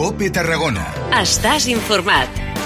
COPE Tarragona. Estàs informat.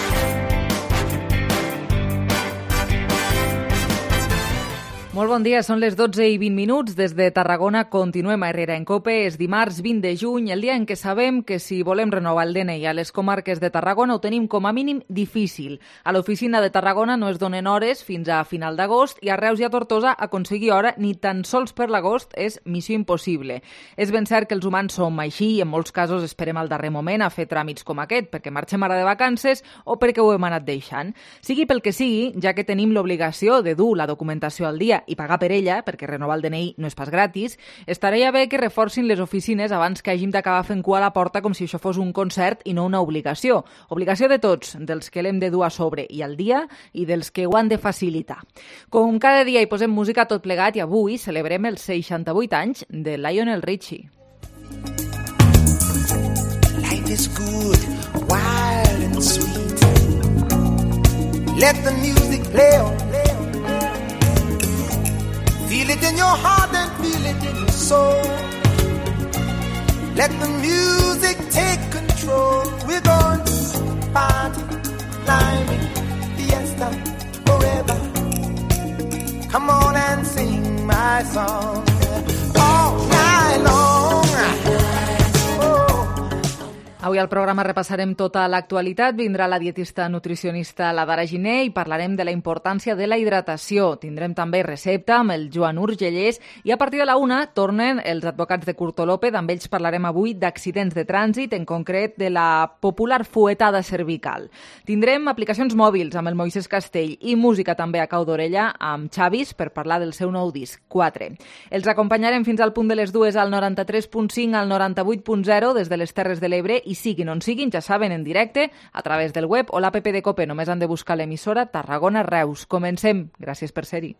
Molt bon dia, són les 12:20. Des de Tarragona continuem a Herrera en COPE. És dimarts 20 de juny, el dia en què sabem que si volem renovar el DNI a les comarques de Tarragona ho tenim com a mínim difícil. A l'oficina de Tarragona no es donen hores fins a final d'agost i a Reus i a Tortosa aconseguir hora ni tan sols per l'agost és missió impossible. És ben cert que els humans som així i en molts casos esperem al darrer moment a fer tràmits com aquest, perquè marxem ara de vacances o perquè ho hem anat deixant. Sigui pel que sigui, ja que tenim l'obligació de dur la documentació al dia i pagar per ella, perquè renovar el DNI no és pas gratis, estaria bé que reforcin les oficines abans que hàgim d'acabar fent cua a la porta com si això fos un concert i no una obligació. Obligació de tots, dels que l'hem de dur a sobre i al dia i dels que ho han de facilitar. Com cada dia hi posem música tot plegat i avui celebrem els 68 anys de Lionel Richie. Life is good, wild and sweet. Let the music play on. Feel it in your heart and feel it in your soul. Let the music take control. We're going to party, climbing, fiesta, forever. Come on and sing my song all night long. Avui al programa repassarem tota l'actualitat. Vindrà la dietista nutricionista Ladara Giner i parlarem de la importància de la hidratació. Tindrem també recepta amb el Joan Urgellés i a partir de la 1 tornen els advocats de Curtolòpez. Amb ells parlarem avui d'accidents de trànsit, en concret de la popular fuetada cervical. Tindrem aplicacions mòbils amb el Moisés Castell i música també a cau d'orella amb Xavis per parlar del seu nou disc, 4. Els acompanyarem fins al punt de les 2 al 93.5, al 98.0 des de les Terres de l'Ebre i siguin on siguin, ja saben, en directe, a través del web o l'app de COPE. Només han de buscar l'emissora Tarragona Reus. Comencem. Gràcies per ser-hi.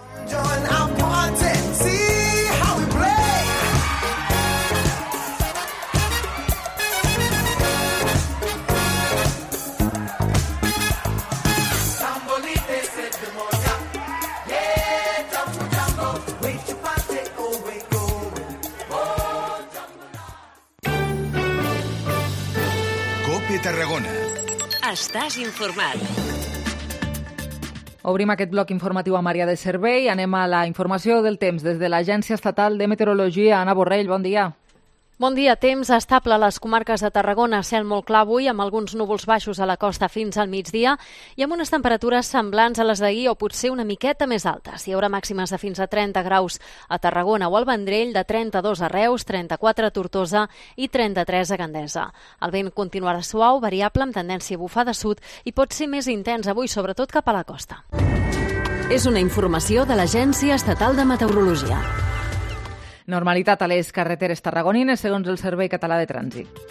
Tarragona. Estàs informat. Obrim aquest bloc informatiu a Maria de Servei. Anem a la informació del temps des de l'Agència Estatal de Meteorologia. Anna Borrell, bon dia. Bon dia. Temps estable a les comarques de Tarragona, cel molt clar avui, amb alguns núvols baixos a la costa fins al migdia i amb unes temperatures semblants a les d'ahir o potser una miqueta més altes. Hi haurà màximes de fins a 30 graus a Tarragona o al Vendrell, de 32 a Reus, 34 a Tortosa i 33 a Gandesa. El vent continuarà suau, variable, amb tendència a bufar de sud i pot ser més intens avui, sobretot cap a la costa. És una informació de l'Agència Estatal de Meteorologia. Normalitat a les carreteres tarragonines, segons el Servei Català de Trànsit.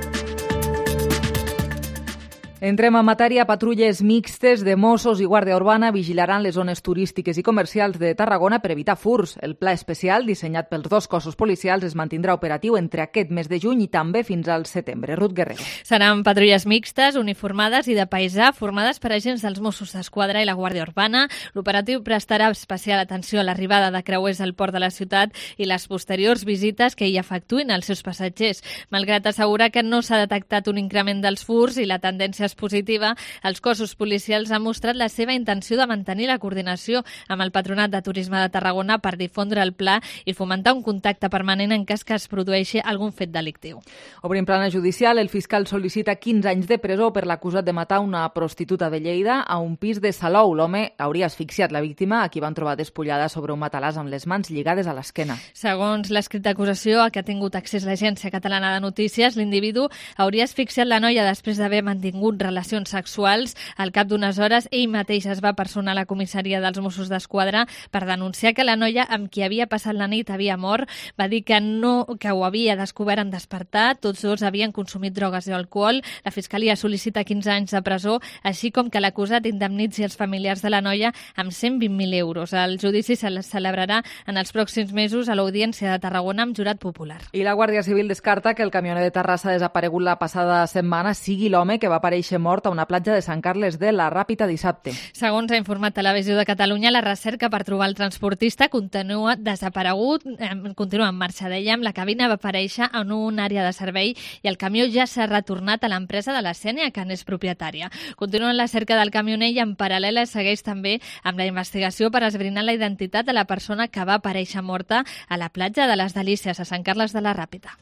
Entrem en matèria. Patrulles mixtes de Mossos i Guàrdia Urbana vigilaran les zones turístiques i comercials de Tarragona per evitar furts. El pla especial, dissenyat pels dos cossos policials, es mantindrà operatiu entre aquest mes de juny i també fins al setembre. Ruth Guerrero. Seran patrulles mixtes, uniformades i de paisà, formades per agents dels Mossos d'Esquadra i la Guàrdia Urbana. L'operatiu prestarà especial atenció a l'arribada de creuers al port de la ciutat i les posteriors visites que hi efectuïn als seus passatgers. Malgrat assegurar que no s'ha detectat un increment dels furts i la tendència positiva, els cossos policials han mostrat la seva intenció de mantenir la coordinació amb el Patronat de Turisme de Tarragona per difondre el pla i fomentar un contacte permanent en cas que es produeixi algun fet delictiu. Obrim plana judicial. El fiscal sol·licita 15 anys de presó per l'acusat de matar una prostituta de Lleida a un pis de Salou. L'home hauria asfixiat la víctima, a qui van trobar despullada sobre un matalàs amb les mans lligades a l'esquena. Segons l'escrit d'acusació a què ha tingut accés l'Agència Catalana de Notícies, l'individu hauria asfixiat la noia després d'haver mantingut relacions sexuals. Al cap d'unes hores, ell mateix es va personar a la comissaria dels Mossos d'Esquadra per denunciar que la noia amb qui havia passat la nit havia mort. Va dir que ho havia descobert en despertar. Tots dos havien consumit drogues i alcohol. La Fiscalia sol·licita 15 anys de presó, així com que l'acusat indemnitzi els familiars de la noia amb 120.000 euros. El judici se celebrarà en els pròxims mesos a l'Audiència de Tarragona amb jurat popular. I la Guàrdia Civil descarta que el camioner de Terrassa desaparegut la passada setmana sigui l'home que va aparèixer aparèixer mort a una platja de Sant Carles de la Ràpita dissabte. Segons ha informat Televisió de Catalunya, la recerca per trobar el transportista continua desaparegut, continua en marxa. Dèiem, la cabina va aparèixer en una àrea de servei i el camió ja s'ha retornat a l'empresa de la Sénia, que n'és propietària. Continua en la cerca del camioner i en paral·lel es segueix també amb la investigació per esbrinar la identitat de la persona que va aparèixer morta a la platja de les Delícies, a Sant Carles de la Ràpita.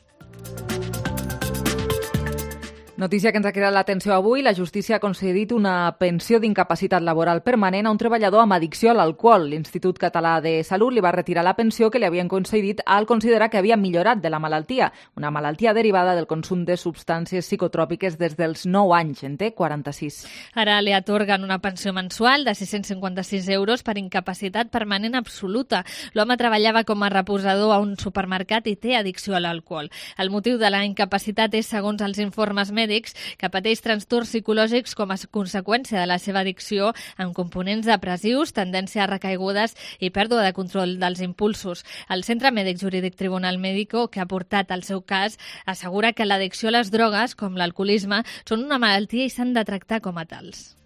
Notícia que ens ha cridat l'atenció avui. La justícia ha concedit una pensió d'incapacitat laboral permanent a un treballador amb addicció a l'alcohol. L'Institut Català de Salut li va retirar la pensió que li havien concedit al considerar que havia millorat de la malaltia, una malaltia derivada del consum de substàncies psicotròpiques des dels 9 anys. En té 46. Ara li atorguen una pensió mensual de 656 euros per incapacitat permanent absoluta. L'home treballava com a reposador a un supermercat i té addicció a l'alcohol. El motiu de la incapacitat és, segons els informes mèdics, que pateix trastorns psicològics com a conseqüència de la seva addicció amb components depressius, tendència a recaigudes i pèrdua de control dels impulsos. El Centre Mèdic Jurídic Tribunal Médico, que ha portat el seu cas, assegura que l'addicció a les drogues, com l'alcoholisme, són una malaltia i s'han de tractar com a tals.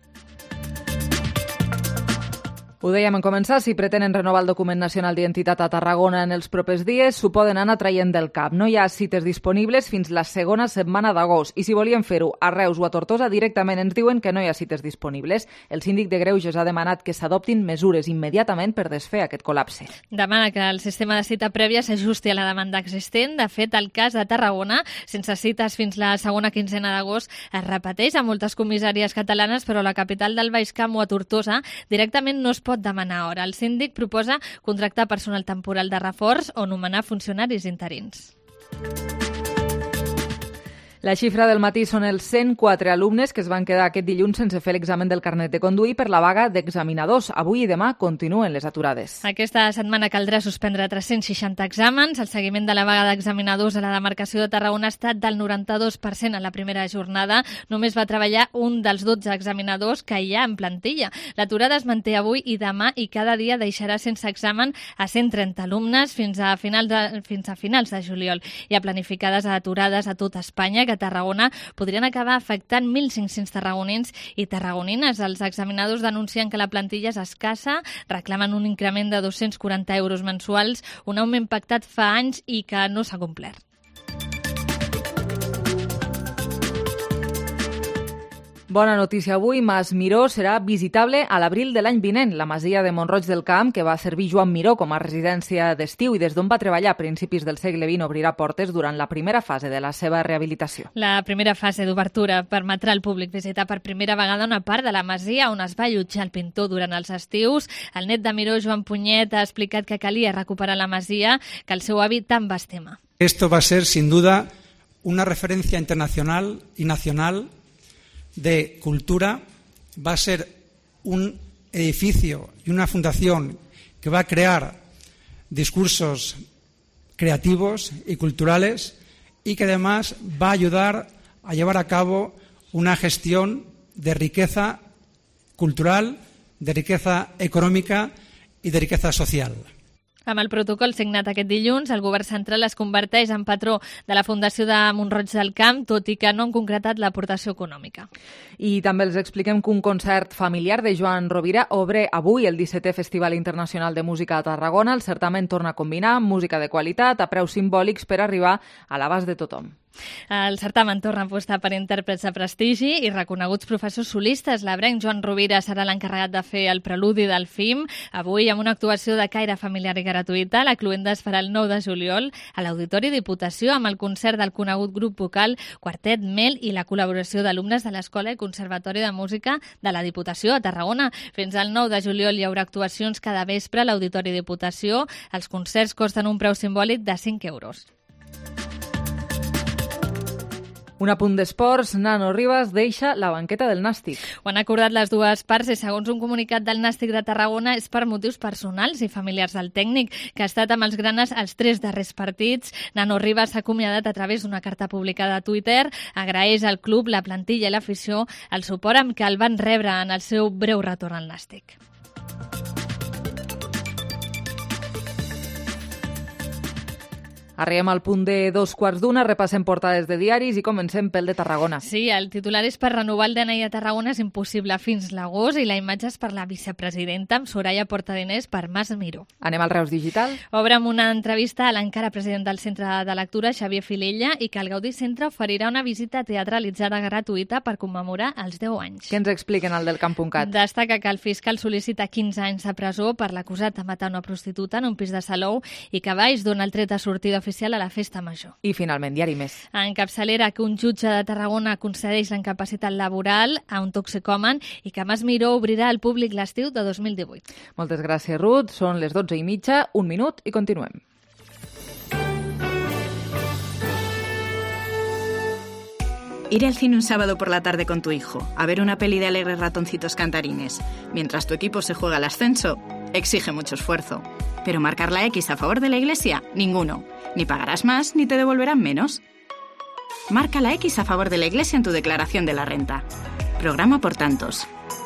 Ho dèiem en començar, si pretenen renovar el document nacional d'identitat a Tarragona en els propers dies, s'ho poden anar traient del cap. No hi ha cites disponibles fins la segona setmana d'agost i si volien fer-ho a Reus o a Tortosa directament ens diuen que no hi ha cites disponibles. El síndic de Greuges ha demanat que s'adoptin mesures immediatament per desfer aquest col·lapse. Demana que el sistema de cita prèvia s'ajusti a la demanda existent. De fet, el cas de Tarragona, sense cites fins la segona quinzena d'agost, es repeteix a moltes comissàries catalanes, però a la capital del Baix Camp o a Tortosa directament no es pot demanar hora. El síndic proposa contractar personal temporal de reforç o nomenar funcionaris interins. La xifra del matí són els 104 alumnes que es van quedar aquest dilluns sense fer l'examen del carnet de conduir per la vaga d'examinadors. Avui i demà continuen les aturades. Aquesta setmana caldrà suspendre 360 exàmens. El seguiment de la vaga d'examinadors a la demarcació de Tarragona ha estat del 92% en la primera jornada. Només va treballar un dels 12 examinadors que hi ha en plantilla. L'aturada es manté avui i demà i cada dia deixarà sense examen a 130 alumnes fins a finals de juliol. Hi ha planificades aturades a tot Espanya que a Tarragona podrien acabar afectant 1.500 tarragonins i tarragonines. Els examinadors denuncien que la plantilla és escassa, reclamen un increment de 240 euros mensuals, un augment pactat fa anys i que no s'ha complert. Bona notícia avui, Mas Miró serà visitable a l'abril de l'any vinent. La masia de Mont-roig del Camp, que va servir Joan Miró com a residència d'estiu i des d'on va treballar a principis del segle XX, obrirà portes durant la primera fase de la seva rehabilitació. La primera fase d'obertura permetrà al públic visitar per primera vegada una part de la masia on es va allotjar el pintor durant els estius. El net de Miró, Joan Punyet, ha explicat que calia recuperar la masia, que el seu avi tant va estimar. Esto va a ser, sin duda, una referencia internacional y nacional de cultura. Va a ser un edificio y una fundación que va a crear discursos creativos y culturales y que además va a ayudar a llevar a cabo una gestión de riqueza cultural, de riqueza econòmica i de riqueza social. Amb el protocol signat aquest dilluns, el govern central es converteix en patró de la Fundació de Mont-roig del Camp, tot i que no han concretat l'aportació econòmica. I també els expliquem que un concert familiar de Joan Rovira obre avui el 17è Festival Internacional de Música a Tarragona. El certamen torna a combinar música de qualitat a preus simbòlics per arribar a l'abast de tothom. El certamen torna a apostar per intèrprets de prestigi i reconeguts professors solistes. L'abrenc Joan Rovira serà l'encarregat de fer el preludi del FIM. Avui, amb una actuació de caire familiar i gratuïta, la cluenda es farà el 9 de juliol a l'Auditori Diputació amb el concert del conegut grup vocal Quartet Mel i la col·laboració d'alumnes de l'Escola i Conservatori de Música de la Diputació a Tarragona. Fins al 9 de juliol hi haurà actuacions cada vespre a l'Auditori Diputació. Els concerts costen un preu simbòlic de 5 euros. Un apunt d'esports, Nano Rivas deixa la banqueta del Nàstic. Ho han acordat les dues parts i segons un comunicat del Nàstic de Tarragona és per motius personals i familiars del tècnic, que ha estat amb els granes els 3 darrers partits. Nano Rivas s'ha acomiadat a través d'una carta publicada a Twitter. Agraeix al club, la plantilla i l'afició el suport amb què el van rebre en el seu breu retorn al Nàstic. Arribem al punt de 2:15, repassem portades de diaris i comencem pel de Tarragona. Sí, el titular és per renovar el DNI a Tarragona és impossible fins l'agost i la imatge és per la vicepresidenta amb Soraya Portadiners per Mas Miró. Anem al Reus Digital. Obre amb una entrevista a l'encara president del Centre de Lectura, Xavier Filella, i que el Gaudí Centre oferirà una visita teatralitzada gratuïta per commemorar els 10 anys. Què ens expliquen al del Camp.cat? Destaca que el fiscal sol·licita 15 anys de presó per l'acusat de matar una prostituta en un pis de Salou i que Valls dona el tret de sortida oficial a la festa major. I finalment, Diari Més. En capçalera que un jutge de Tarragona concedeix la incapacitat laboral a un toxicòman i que Mas Miró obrirà al públic l'estiu de 2018. Moltes gràcies, Ruth. Són les 12:30, un minut i continuem. Ir al cine un sábado por la tarde con tu hijo, a ver una peli de alegres ratoncitos cantarines, mientras tu equipo se juega el ascenso, exige mucho esfuerzo. Pero marcar la X a favor de la Iglesia, ninguno. Ni pagarás más ni te devolverán menos. Marca la X a favor de la Iglesia en tu declaración de la renta. Programa por tantos.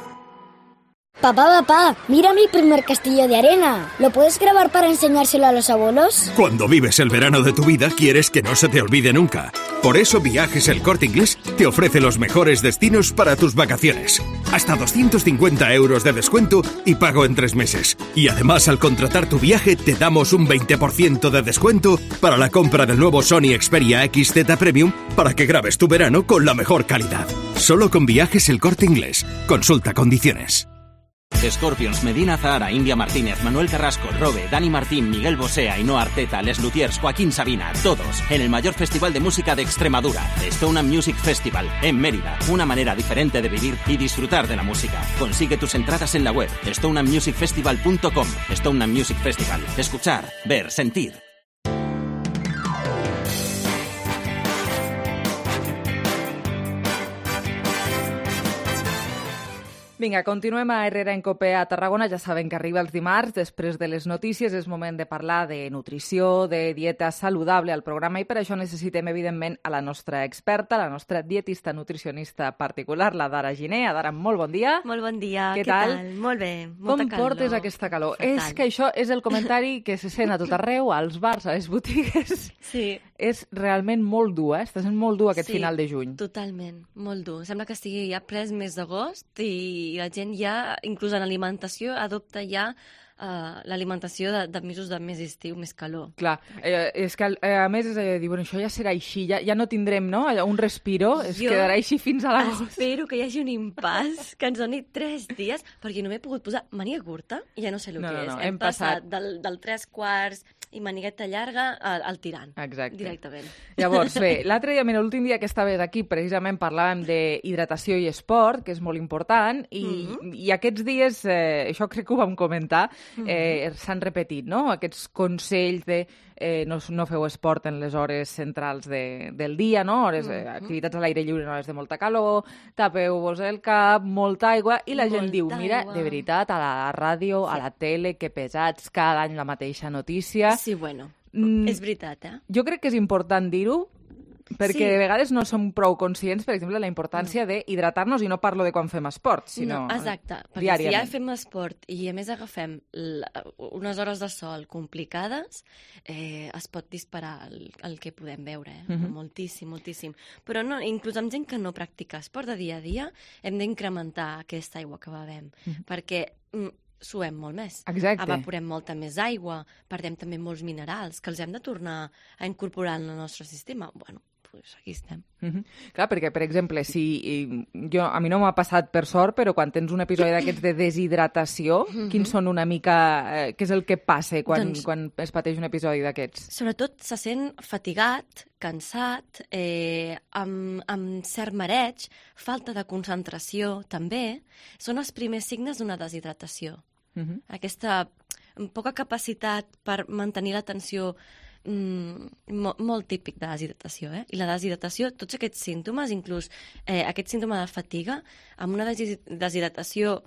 Papá, mira mi primer castillo de arena. ¿Lo puedes grabar para enseñárselo a los abuelos? Cuando vives el verano de tu vida, quieres que no se te olvide nunca. Por eso Viajes El Corte Inglés te ofrece los mejores destinos para tus vacaciones. Hasta 250 euros de descuento y pago en 3 meses. Y además, al contratar tu viaje, te damos un 20% de descuento para la compra del nuevo Sony Xperia XZ Premium para que grabes tu verano con la mejor calidad. Solo con Viajes El Corte Inglés. Consulta condiciones. Scorpions, Medina Zahara, India Martínez, Manuel Carrasco, Robe, Dani Martín, Miguel Bosé, Ainhoa Arteta, Les Luthiers, Joaquín Sabina, todos en el mayor festival de música de Extremadura, Stone Music Festival, en Mérida. Una manera diferente de vivir y disfrutar de la música. Consigue tus entradas en la web stoneandmusicfestival.com. Stone Music Festival. Escuchar, ver, sentir. Vinga, continuem a Herrera en Cope a Tarragona. Ja saben que arriba els dimarts, després de les notícies, és moment de parlar de nutrició, de dieta saludable al programa i per això necessitem, evidentment, a la nostra experta, la nostra dietista nutricionista particular, la Dara Giner. Dara, molt bon dia. Molt bon dia. Què tal? Molt bé, molta calor. Com portes aquesta calor? Fatal. És que això és el comentari que se sent a tot arreu, als bars, a les botigues. Sí. És realment molt dur, eh? Està sent molt dur aquest final de juny. Totalment, molt dur. Sembla que estigui ja pres mes d'agost i la gent ja, inclús en alimentació, adopta ja l'alimentació de mesos de més estiu, més calor. Clar, és que a més és dir, bueno, això ja serà així, ja no tindrem, no?, un respiro, es quedarà així fins a l'agost. Espero que hi hagi un impàs, que ens doni 3 dies, perquè no m'he pogut posar màniga curta i ja no sé el que és. Hem passat del 3/4 i manigueta llarga al tirant. Exacte. Directament. Llavors, bé, l'altre dia, l'últim dia que estaves aquí, precisament parlàvem d'hidratació i esport, que és molt important, i aquests dies, això crec que ho vam comentar, s'han repetit, no?, aquests consells de no feu esport en les hores centrals del dia, no?, activitats a l'aire lliure en hores de molta calor, tapeu-vos el cap, molta aigua, i la gent diu, mira, de veritat, a la ràdio, a la tele, que pesats, cada any la mateixa notícia. Sí, bueno, és veritat, eh? Jo crec que és important dir-ho, perquè de vegades no som prou conscients, per exemple, la importància d'hidratar-nos, i no parlo de quan fem esport, sinó exacte, perquè si ja fem esport i a més agafem unes hores de sol complicades, es pot disparar el que podem veure, moltíssim, moltíssim. Però no, inclús amb gent que no practica esport de dia a dia, hem d'incrementar aquesta aigua que bevem, perquè suem molt més. Exacte. Evaporem molta més aigua, perdem també molts minerals que els hem de tornar a incorporar en el nostre sistema. Bueno, doncs aquí estem. Clar, perquè, per exemple, a mi no m'ha passat per sort, però quan tens un episodi d'aquests de deshidratació, quins són una mica... què és el que passa quan es pateix un episodi d'aquests? Sobretot se sent fatigat, cansat, amb cert mareig, falta de concentració, també. Són els primers signes d'una deshidratació. Aquesta poca capacitat per mantenir l'atenció molt típic de deshidratació, I la deshidratació, tots aquests símptomes, inclús aquest símptoma de fatiga, amb una deshidratació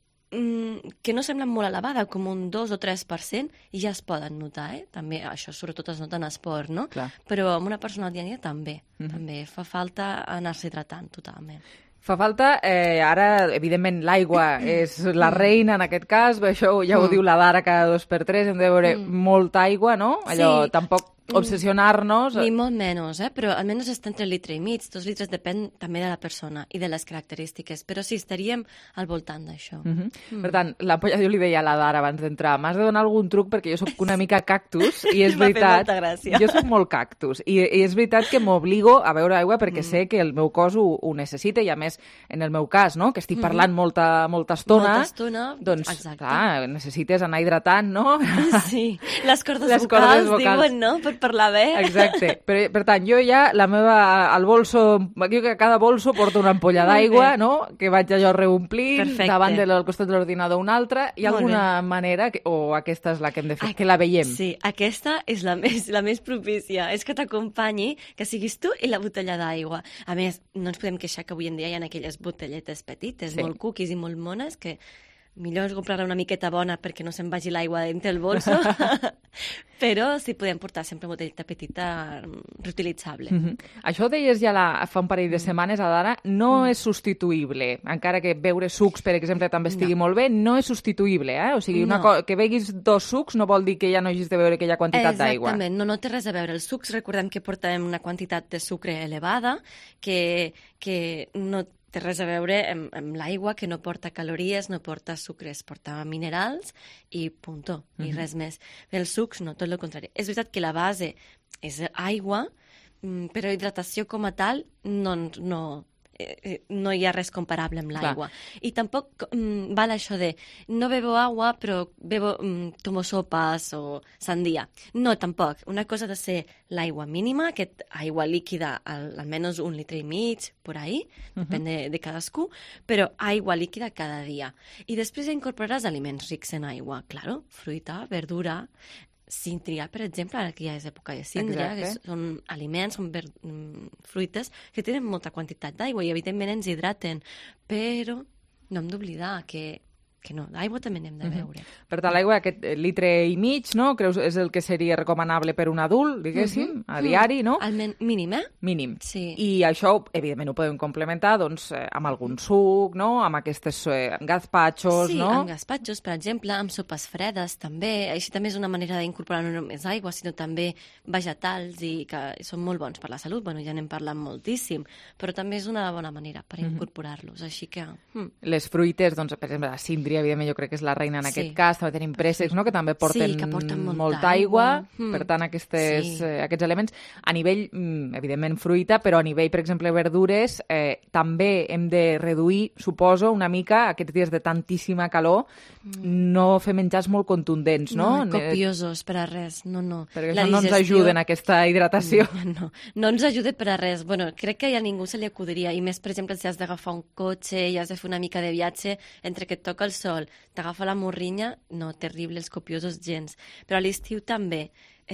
que no sembla molt elevada, com un 2 o 3%, i ja es poden notar, També, això sobretot es nota en esport, no? Clar. Però amb una persona al dia a dia també fa falta anar-se hidratant totalment. Fa falta, ara, evidentment, l'aigua és la reina en aquest cas, això ja ho diu la Dara cada 2x3, hem de beure molta aigua, no? Allò, tampoc obsessionar-nos... Ni molt menys, però almenys està entre 1,5 litres, 2 litres, depèn també de la persona i de les característiques, però sí, estaríem al voltant d'això. Per tant, l'ampolla, jo li deia a la Dara abans d'entrar, m'has de donar algun truc perquè jo soc una mica cactus i és veritat, jo soc molt cactus i és veritat que m'obligo a beure aigua perquè sé que el meu cos ho necessita i a més, en el meu cas, no? Que estic parlant molta estona, doncs, clar, necessites anar hidratant, no? Sí, les cordes vocals diuen, no? Per parlar bé. Exacte. Per tant, jo ja, al bolso, jo que a cada bolso porto una ampolla d'aigua, no? Que vaig allò reomplir, davant al costat de l'ordinador una altra. Hi ha alguna manera, o aquesta és la que hem de fer, que la veiem? Sí, aquesta és la més propícia. És que t'acompanyi, que siguis tu i la botella d'aigua. A més, no ens podem queixar que avui en dia hi ha aquelles botelletes petites, molt cookies i molt mones, que millor és comprar una miqueta bona perquè no se'n vagi l'aigua dintre el bolso, però sí podem portar sempre una botelleta petita reutilitzable. Això deies ja fa un parell de setmanes, Adara, no és substituïble. Encara que beure sucs, per exemple, també estigui molt bé, no és substituïble. O sigui, que beguis 2 sucs no vol dir que ja no hagis de beure aquella quantitat d'aigua. Exactament, no té res a veure. Els sucs, recordem que portem una quantitat de sucre elevada, que no té res a veure amb l'aigua, que no porta calories, no porta sucres, porta minerals i punto, i res més. Els sucs no, tot el contrari. És veritat que la base és aigua, però hidratació com a tal no hi ha res comparable amb l'aigua. I tampoc val això de no bebo aigua però tomo sopes o sandia. No, tampoc. Una cosa ha de ser l'aigua mínima, aigua líquida, almenys 1,5 litres, por ahí, depèn de cadascú, però aigua líquida cada dia. I després incorporaràs aliments rics en aigua. Claro, fruita, verdura, síndria, per exemple, ara que ja és època de síndria, que són aliments, són fruites que tenen molta quantitat d'aigua i evidentment ens hidraten, però no hem d'oblidar que no, d'aigua també n'hem de beure. Per tant, l'aigua, aquest 1,5 litres, no? Creus és el que seria recomanable per un adult, diguéssim, a diari, no? Mínim, Mínim. Sí. I això, evidentment, ho podem complementar, doncs, amb algun suc, no? Amb aquestes gazpachos, no? Sí, amb gazpachos, per exemple, amb sopes fredes, també. Així també és una manera d'incorporar no només aigua, sinó també vegetals i que són molt bons per la salut. Bueno, ja n'hem parlat moltíssim, però també és una bona manera per incorporar-los, així que... Les fruites, doncs, per exemple, la síndria, evidentment, jo crec que és la reina en aquest cas. També tenim préssecs, no?, que també porten molta aigua. Per tant, aquests elements. A nivell, evidentment, fruita, però a nivell, per exemple, verdures, també hem de reduir, suposo, una mica aquests dies de tantíssima calor, no fer menjars molt contundents, no? Copiosos, per a res. No. Perquè això no ens ajuda en aquesta hidratació. No ens ajuda per a res. Bueno, crec que a ningú se li acudiria. I més, per exemple, si has d'agafar un cotxe i has de fer una mica de viatge, entre que et toca el sol, t'agafa la morrinya, no, terrible, els copiosos gens. Però a l'estiu també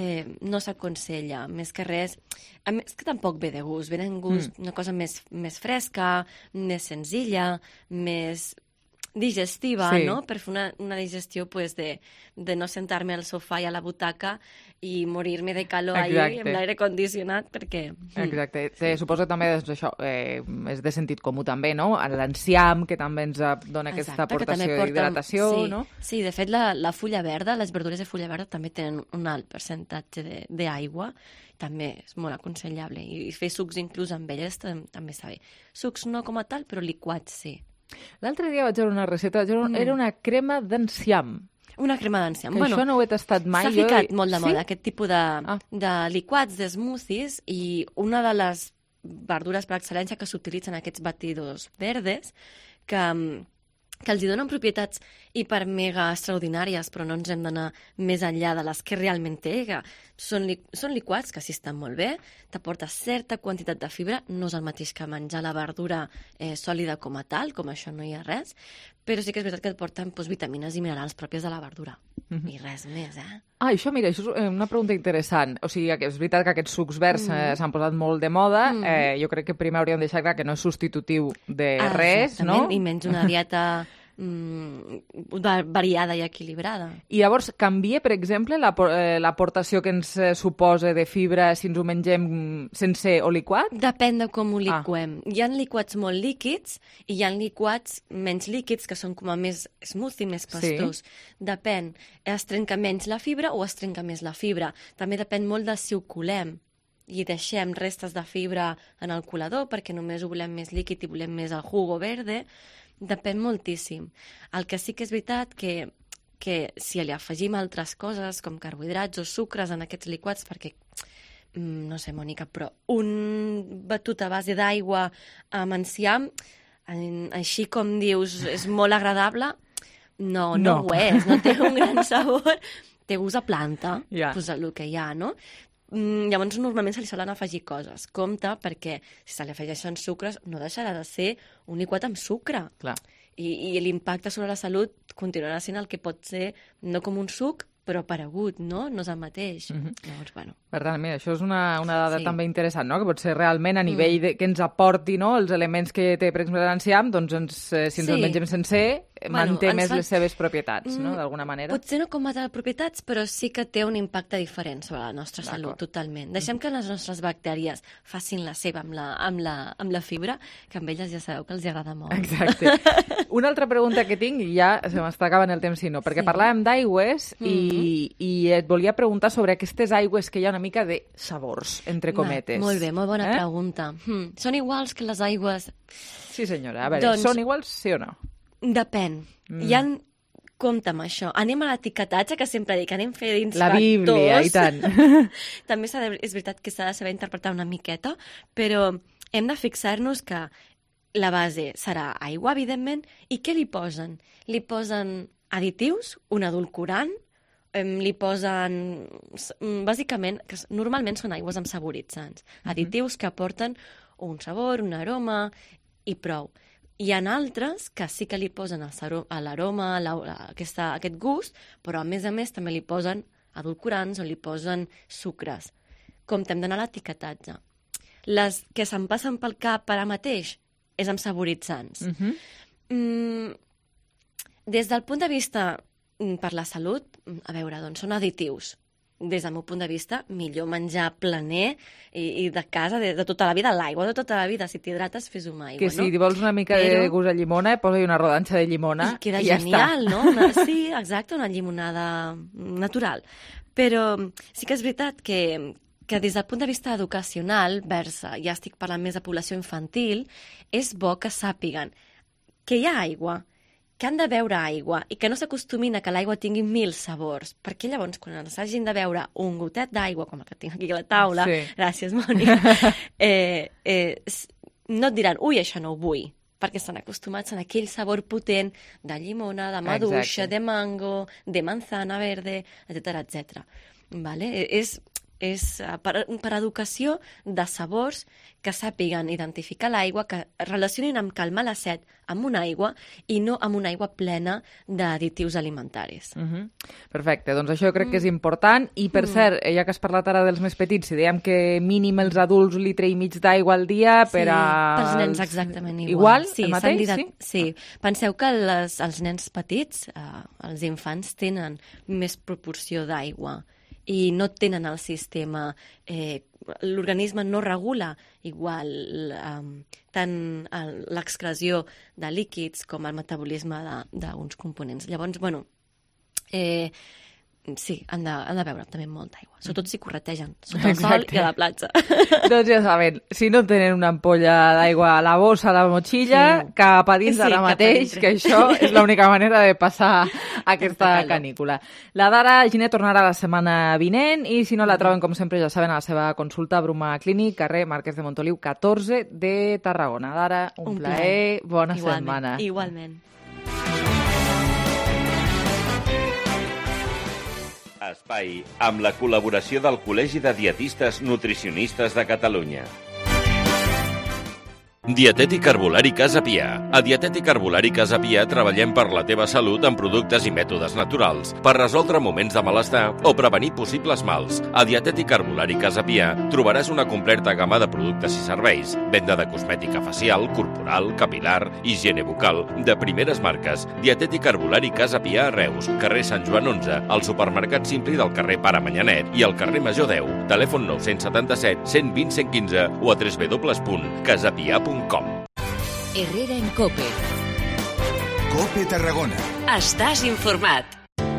no s'aconsella, més que res. A més que tampoc ve de gust, ve de gust una cosa més fresca, més senzilla, més digestiva, no? Per fer una digestió de no sentar-me al sofà i a la butaca i morir-me de calor ahí amb l'aire condicionat, perquè... Exacte. Suposo que també això és de sentit comú també, no? L'enciam, que també ens dona aquesta aportació d'hidratació, no? Sí, de fet, la fulla verda, les verdures de fulla verda també tenen un alt percentatge d'aigua, també és molt aconsellable. I fer sucs inclús amb elles també està bé. Sucs no com a tal, però liquats sí. L'altre dia vaig veure una recepta, era una crema d'enciam. Una crema d'enciam. Que això no ho he tastat mai. S'ha ficat molt de moda, aquest tipus de liquats, de smoothies, i una de les verdures per excel·lència que s'utilitzen aquests batidos verdes, que els hi donen propietats hipermega extraordinàries, però no ens hem d'anar més enllà de les que realment té, que són liquats que sí estan molt bé, t'aporta certa quantitat de fibra, no és el mateix que menjar la verdura sòlida com a tal, com això no hi ha res, però sí que és veritat que et porten vitamines i minerals pròpies de la verdura. I res més, això és una pregunta interessant. O sigui, és veritat que aquests sucs verds s'han posat molt de moda. Jo crec que primer hauríem de deixar clar que no és substitutiu de res, no? I menys una dieta variada i equilibrada. I llavors canvia, per exemple, l'aportació que ens suposa de fibra si ens ho mengem sencer o liquat? Depèn de com ho liquem. Hi ha liquats molt líquids i hi ha liquats menys líquids que són com a més smoothie, més pastós. Depèn. Es trenca menys la fibra o es trenca més la fibra. També depèn molt de si ho colem i deixem restes de fibra en el colador perquè només ho volem més líquid i volem més el jugo verde. Depèn moltíssim. El que sí que és veritat que si li afegim altres coses com carbohidrats o sucres en aquests liquats, perquè, no sé, Mònica, però un batut a base d'aigua amb enciam, així com dius, és molt agradable, no ho és, no té un gran sabor, té gust a planta, pues el que hi ha, no? Llavors normalment se li solen afegir coses. Compte perquè si se li afegeixen sucres no deixarà de ser un liquat amb sucre. Clar. I l'impacte sobre la salut continuarà sent el que pot ser no com un suc, però paregut, no? No és el mateix. Llavors, bueno. Per tant, mira, això és una dada també interessant, no? Que pot ser realment a nivell que ens aporti, no?, els elements que té, per exemple, l'enciam, doncs si ens el mengem sencer, manté més les seves propietats, no?, d'alguna manera. Potser no com a les propietats, però sí que té un impacte diferent sobre la nostra salut, totalment. Deixem que les nostres bactèries facin la seva amb la fibra, que amb elles ja sabeu que els agrada molt. Exacte. Una altra pregunta que tinc, i ja se m'està acabant el temps, perquè parlàvem d'aigües i et volia preguntar sobre aquestes aigües que hi ha una mica de sabors, entre cometes. Molt bé, molt bona pregunta. Són iguals que les aigües? Sí, senyora. A veure, són iguals, sí o no? Depèn. Hi ha... Compte amb això. Anem a l'etiquetatge, que sempre dic, anem fent la Bíblia, i tant. També és veritat que s'ha de saber interpretar una miqueta, però hem de fixar-nos que la base serà aigua, evidentment, i què li posen? Li posen additius, un edulcorant, li posen, bàsicament, que normalment són aigües amb saboritzants, additius que aporten un sabor, un aroma i prou. Hi ha altres que sí que li posen l'aroma, aquest gust, però a més també li posen edulcorants o li posen sucres. Compte, hem d'anar a l'etiquetatge. Les que se'n passen pel cap ara mateix és amb saboritzants. Des del punt de vista per la salut, a veure, doncs són additius. Des del meu punt de vista, millor menjar planer i de casa, de tota la vida, l'aigua de tota la vida. Si t'hidrates, fes-ho amb aigua, no? Que si vols una mica de gust a llimona, posa-hi una rodanxa de llimona i queda ja genial, està. No? Sí, exacte, una llimonada natural. Però sí que és veritat que des del punt de vista educacional, ja estic parlant més de població infantil, és bo que sàpiguen que hi ha aigua, que han de beure aigua i que no s'acostumin a que l'aigua tingui 1000 sabors, perquè llavors quan ens hagin de beure un gotet d'aigua, com el que tinc aquí a la taula, gràcies, Mònica, no et diran, ui, això no ho vull, perquè estan acostumats a aquell sabor potent de llimona, de maduixa, de mango, de manzana verde, etc. Vale? És per educació de sabors que sàpiguen identificar l'aigua, que relacionin amb calmar la set amb una aigua i no amb una aigua plena d'additius alimentaris. Perfecte, doncs això crec que és important. I per cert, ja que has parlat ara dels més petits, si dèiem que mínim els adults 1,5 litres d'aigua al dia per a... pels nens exactament igual. Sí, el mateix? Sí. Penseu que els nens petits, els infants, tenen més proporció d'aigua i no tenen el sistema, l'organisme no regula igual tant l'excreció de líquids com el metabolisme d'uns components. Llavors, bueno, sí, han de beure també molta aigua, sobretot si corretegen sota el sol i a la platja. Doncs ja saben, si no tenen una ampolla d'aigua a la bossa, a la motxilla, cap a dins ara mateix, que això és l'única manera de passar aquesta canícula. La Dara Giner tornarà la setmana vinent i si no la troben, com sempre, ja saben, a la seva consulta a Bruma Clínic, carrer Marquès de Montoliu 14 de Tarragona. Dara, un plaer, bona setmana. Igualment. Espai amb la col·laboració del Col·legi de Dietistes Nutricionistes de Catalunya. Dietètic Herbolari Casa Pia. A Dietètic Herbolari Casa Pia treballem per la teva salut amb productes i mètodes naturals, per resoldre moments de malestar o prevenir possibles mals. A Dietètic Herbolari Casa Pia trobaràs una completa gamma de productes i serveis, venda de cosmètica facial, corporal, capilar, higiene bucal, de primeres marques. Dietètic Herbolari Casa Pia a Reus, carrer Sant Joan 11, al supermercat Simpli del carrer Pare Manyanet i al carrer Major 10. Telèfon 977 120 115 o a www.casapia.com. Herrera en COPE. COPE Tarragona. Estàs informat.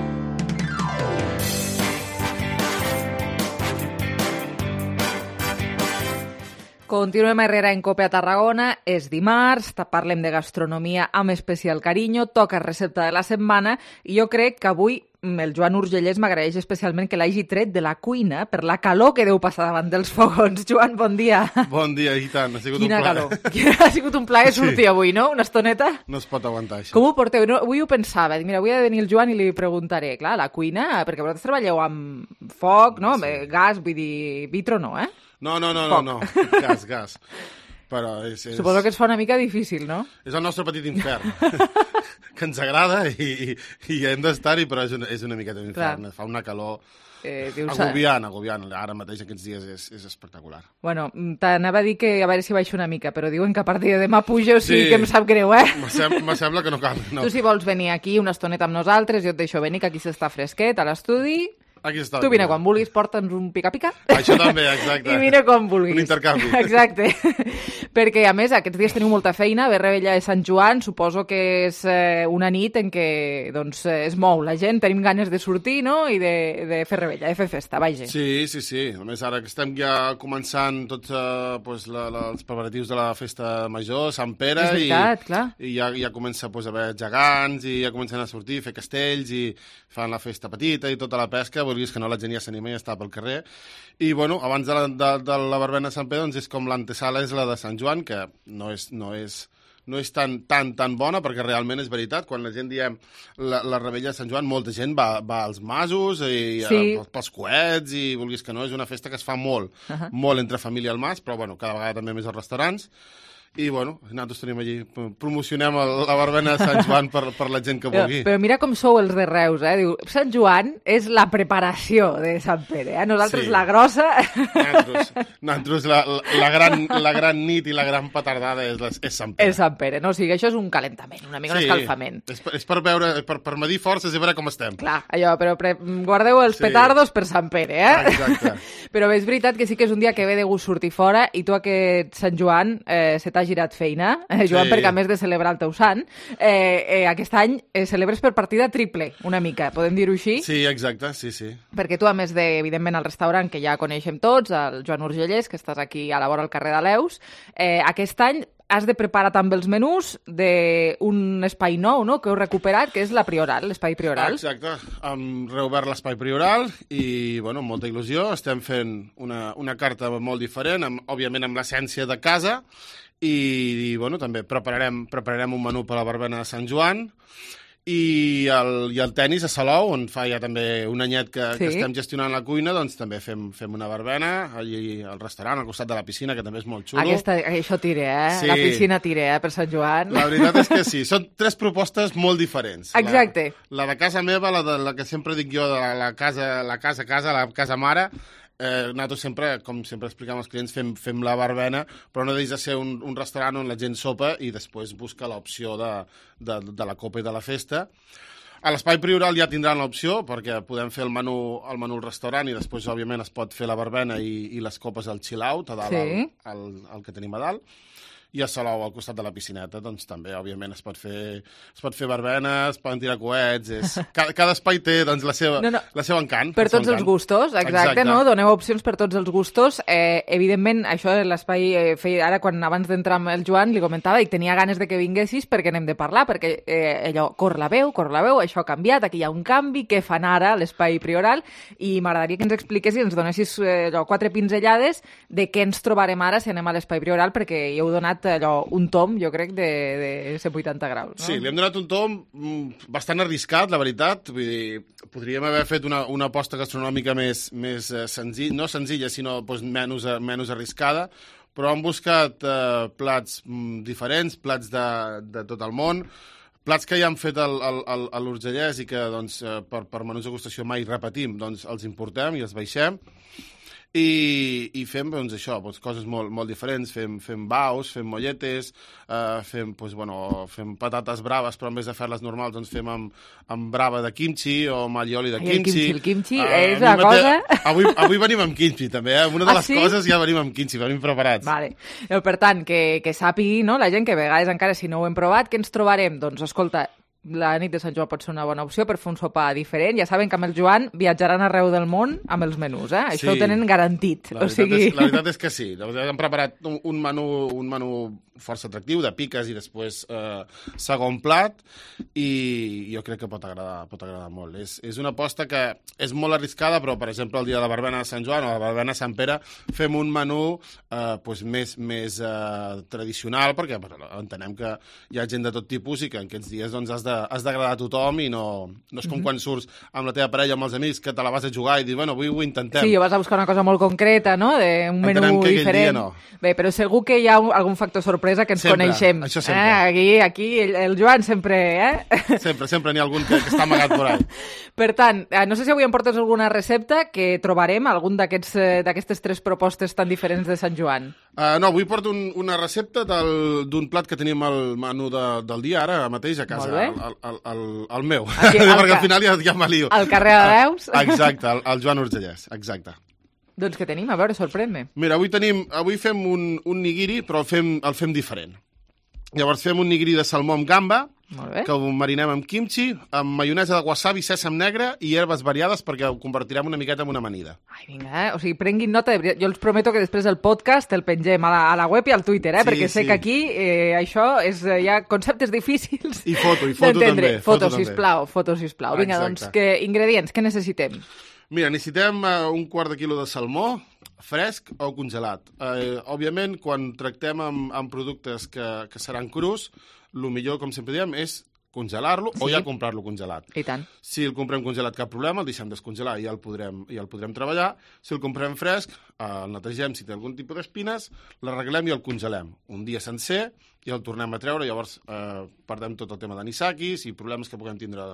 Continuem a Herrera en COPE a Tarragona. És dimarts, parlem de gastronomia amb especial carinyo, toca recepta de la setmana i jo crec que avui el Joan Urgellès m'agraeix especialment que l'hagi tret de la cuina per la calor que deu passar davant dels fogons. Joan, bon dia. Bon dia, i tant. Ha sigut Quina un plaer. calor. Ha sigut un plaer sortir avui, no? Una estoneta? No es pot aguantar, això. Com ho porteu? No, avui ho pensava. Mira, avui ha de venir el Joan i li preguntaré. Clar, la cuina, perquè vosaltres treballeu amb foc, no? Sí. Gas, vull dir, vitro no, eh? No. Gas. Però Suposo que es fa una mica difícil, no? És el nostre petit infern, que ens agrada i hem d'estar-hi, però és una miqueta d'infern. Fa una calor agobiant. Ara mateix aquests dies és espectacular. Bueno, t'anava a dir que a veure si baixo una mica, però diuen que a partir de demà puja, o sigui que em sap greu, eh? Me sembla que no cal. No. Tu si vols venir aquí una estoneta amb nosaltres, jo et deixo venir, que aquí s'està fresquet a l'estudi. Tu vine quan vulguis, porta'ns un pica-pica. Això també, exacte. I vine quan vulguis. Un intercanvi. Exacte. Perquè, a més, aquests dies teniu molta feina, ve Revetlla de Sant Joan, suposo que és una nit en què doncs, es mou la gent, tenim ganes de sortir, no?, i de fer Revetlla, de fer festa, vaja. Sí. A més, ara que estem ja començant tots els preparatius de la festa major, Sant Pere, és veritat, clar. I ja comença a haver gegants, i ja comencen a sortir, fer castells, i fan la festa petita i tota la pesca, vulguis que no, la gent ja s'anima i està pel carrer. I, bueno, abans de la verbena de Sant Pere, doncs és com l'antesala és la de Sant Joan, que no és tan bona, perquè realment és veritat. Quan la gent diem la Revetlla de Sant Joan, molta gent va als masos i pels coets, i vulguis que no, és una festa que es fa molt entre família al mas, però, bueno, cada vegada també més als restaurants. I, bueno, nosaltres tenim allí, promocionem la verbena de Sant Joan per la gent que vulgui. Però mira com sou els de Reus, eh? Diu, Sant Joan és la preparació de Sant Pere, eh? Nosaltres la grossa... Nosaltres la gran nit i la gran petardada és Sant Pere. És Sant Pere, no? O sigui, això és un calentament, una mica un escalfament. És per veure, per medir forces i veure com estem. Clar, allò, però guardeu els petardos per Sant Pere, eh? Exacte. Però és veritat que sí que és un dia que ve de gust sortir fora i tu aquest Sant Joan se t'ha girat feina, Joan, perquè a més de celebrar el teu sant, aquest any celebres per partida triple, una mica, podem dir-ho així? Sí, exacte, sí. Perquè tu, a més de, evidentment, al restaurant, que ja coneixem tots, el Joan Urgellès, que estàs aquí a la vora al carrer de l'Eus, aquest any has de preparar també els menús d'un espai nou, no?, que heu recuperat, que és la Prioral, l'espai Prioral. Exacte, hem reobert l'espai Prioral i, bueno, amb molta il·lusió, estem fent una carta molt diferent, òbviament amb l'essència de casa, i bueno, també prepararem un menú per a la verbena de Sant Joan i el tenis a Salou, on fa ja també un anyet que estem gestionant la cuina, doncs també fem una verbena allí al restaurant, al costat de la piscina, que també és molt xulo. Això tira, eh? Sí. La piscina tira, per Sant Joan. La veritat és que sí, són 3 propostes molt diferents. Exacte. La de casa meva, la que sempre dic jo, de la casa mare. Nosaltres sempre, com sempre explicam als clients, fem la verbena, però no deixa de ser un restaurant on la gent sopa i després busca l'opció de la copa i de la festa. A l'Espai Prioral ja tindran l'opció, perquè podem fer el menú al restaurant i després, òbviament, es pot fer la verbena i les copes al chill-out, a dalt, el que tenim a dalt. I a Salou, al costat de la piscineta, doncs també, òbviament, es pot fer verbena, es poden tirar coets... Cada espai té, doncs, la seva encant. Per tots els gustos, exacte, no? Doneu opcions per tots els gustos. Evidentment, això de l'espai... Ara, abans d'entrar amb el Joan, li comentava i tenia ganes de que vinguessis perquè n'hem de parlar, perquè allò, corre la veu, això ha canviat, aquí hi ha un canvi, què fan ara a l'espai Prioral, i m'agradaria que ens expliquessis, ens donessis 4 pinzellades de què ens trobarem ara si anem a l'espai Prioral, perquè hi heu donat un tom, jo crec, de 180 graus. No? Sí, li hem donat un tom bastant arriscat, la veritat. Vull dir, podríem haver fet una aposta gastronòmica més senzilla, no senzilla, sinó menys arriscada, però hem buscat plats diferents, plats de tot el món, plats que ja han fet a l'Urgellès i que doncs, per menús de gustació mai repetim, doncs els importem i els baixem. I fem doncs, això, doncs, coses molt diferents, fem baus, fem molletes, fem patates braves, però en vez de fer-les normals doncs fem amb brava de kimchi o amb allioli de kimchi. El kimchi és una cosa... Avui venim amb kimchi, també, Una de les coses ja venim amb kimchi, venim preparats. Vale. Per tant, que sàpigui, no? La gent que a vegades encara si no ho hem provat, què ens trobarem? Doncs, escolta, la nit de Sant Joan pot ser una bona opció per fer un sopar diferent. Ja saben que amb el Joan viatjaran arreu del món amb els menús, Això ho tenen garantit. La veritat és que sí. Hem preparat un menú força atractiu, de piques i després segon plat, i jo crec que pot agradar molt. És una aposta que és molt arriscada, però, per exemple, el dia de la verbena de Sant Joan o la verbena de Sant Pere fem un menú més tradicional, perquè entenem que hi ha gent de tot tipus i que en aquests dies doncs, has d'agradar a tothom i no és com quan surts amb la teva parella, amb els amics, que te la vas a jugar i dius, bueno, avui ho intentem. Sí, vas a buscar una cosa molt concreta, no?, d'un menú diferent. Bé, però segur que hi ha algun factor sorpresa que ens coneixem. Això sempre. Aquí el Joan sempre, Sempre n'hi ha algun que està amagat por ahí. Per tant, no sé si avui em portes alguna recepta que trobarem, algun d'aquestes 3 propostes tan diferents de Sant Joan. No, avui porto una recepta d'un plat que tenim al menú del dia, ara mateix a casa, el meu, perquè al final ja m'alio. Al carrer de Deus? Exacte, el Joan Urgellès, exacte. Doncs què tenim? A veure, sorprèn-me. Mira, avui fem un nigiri, però el fem diferent. Llavors fem un nigiri de salmó amb gamba, que ho marinem amb kimchi, amb maionesa de wasabi, sèsam negre i herbes variades perquè ho convertirem una miqueta en una amanida. Ai, vinga, o sigui, prenguin nota. Jo els prometo que després el podcast el pengem a la web i al Twitter, perquè sé que aquí això hi ha conceptes difícils I foto d'entendre. també. Foto, sisplau. Vinga, doncs, ingredients, què necessitem? Mira, necessitem un quart de quilo de salmó, fresc o congelat. Òbviament, quan tractem amb productes que seran crus, el millor, com sempre diem, és congelar-lo o ja comprar-lo congelat. I tant. Si el comprem congelat, cap problema, el deixem descongelar i ja el podrem treballar. Si el comprem fresc, el netegem si té algun tipus d'espines, l'arreglem i el congelem un dia sencer i el tornem a treure. Llavors perdem tot el tema d'anisakis i problemes que puguem tindre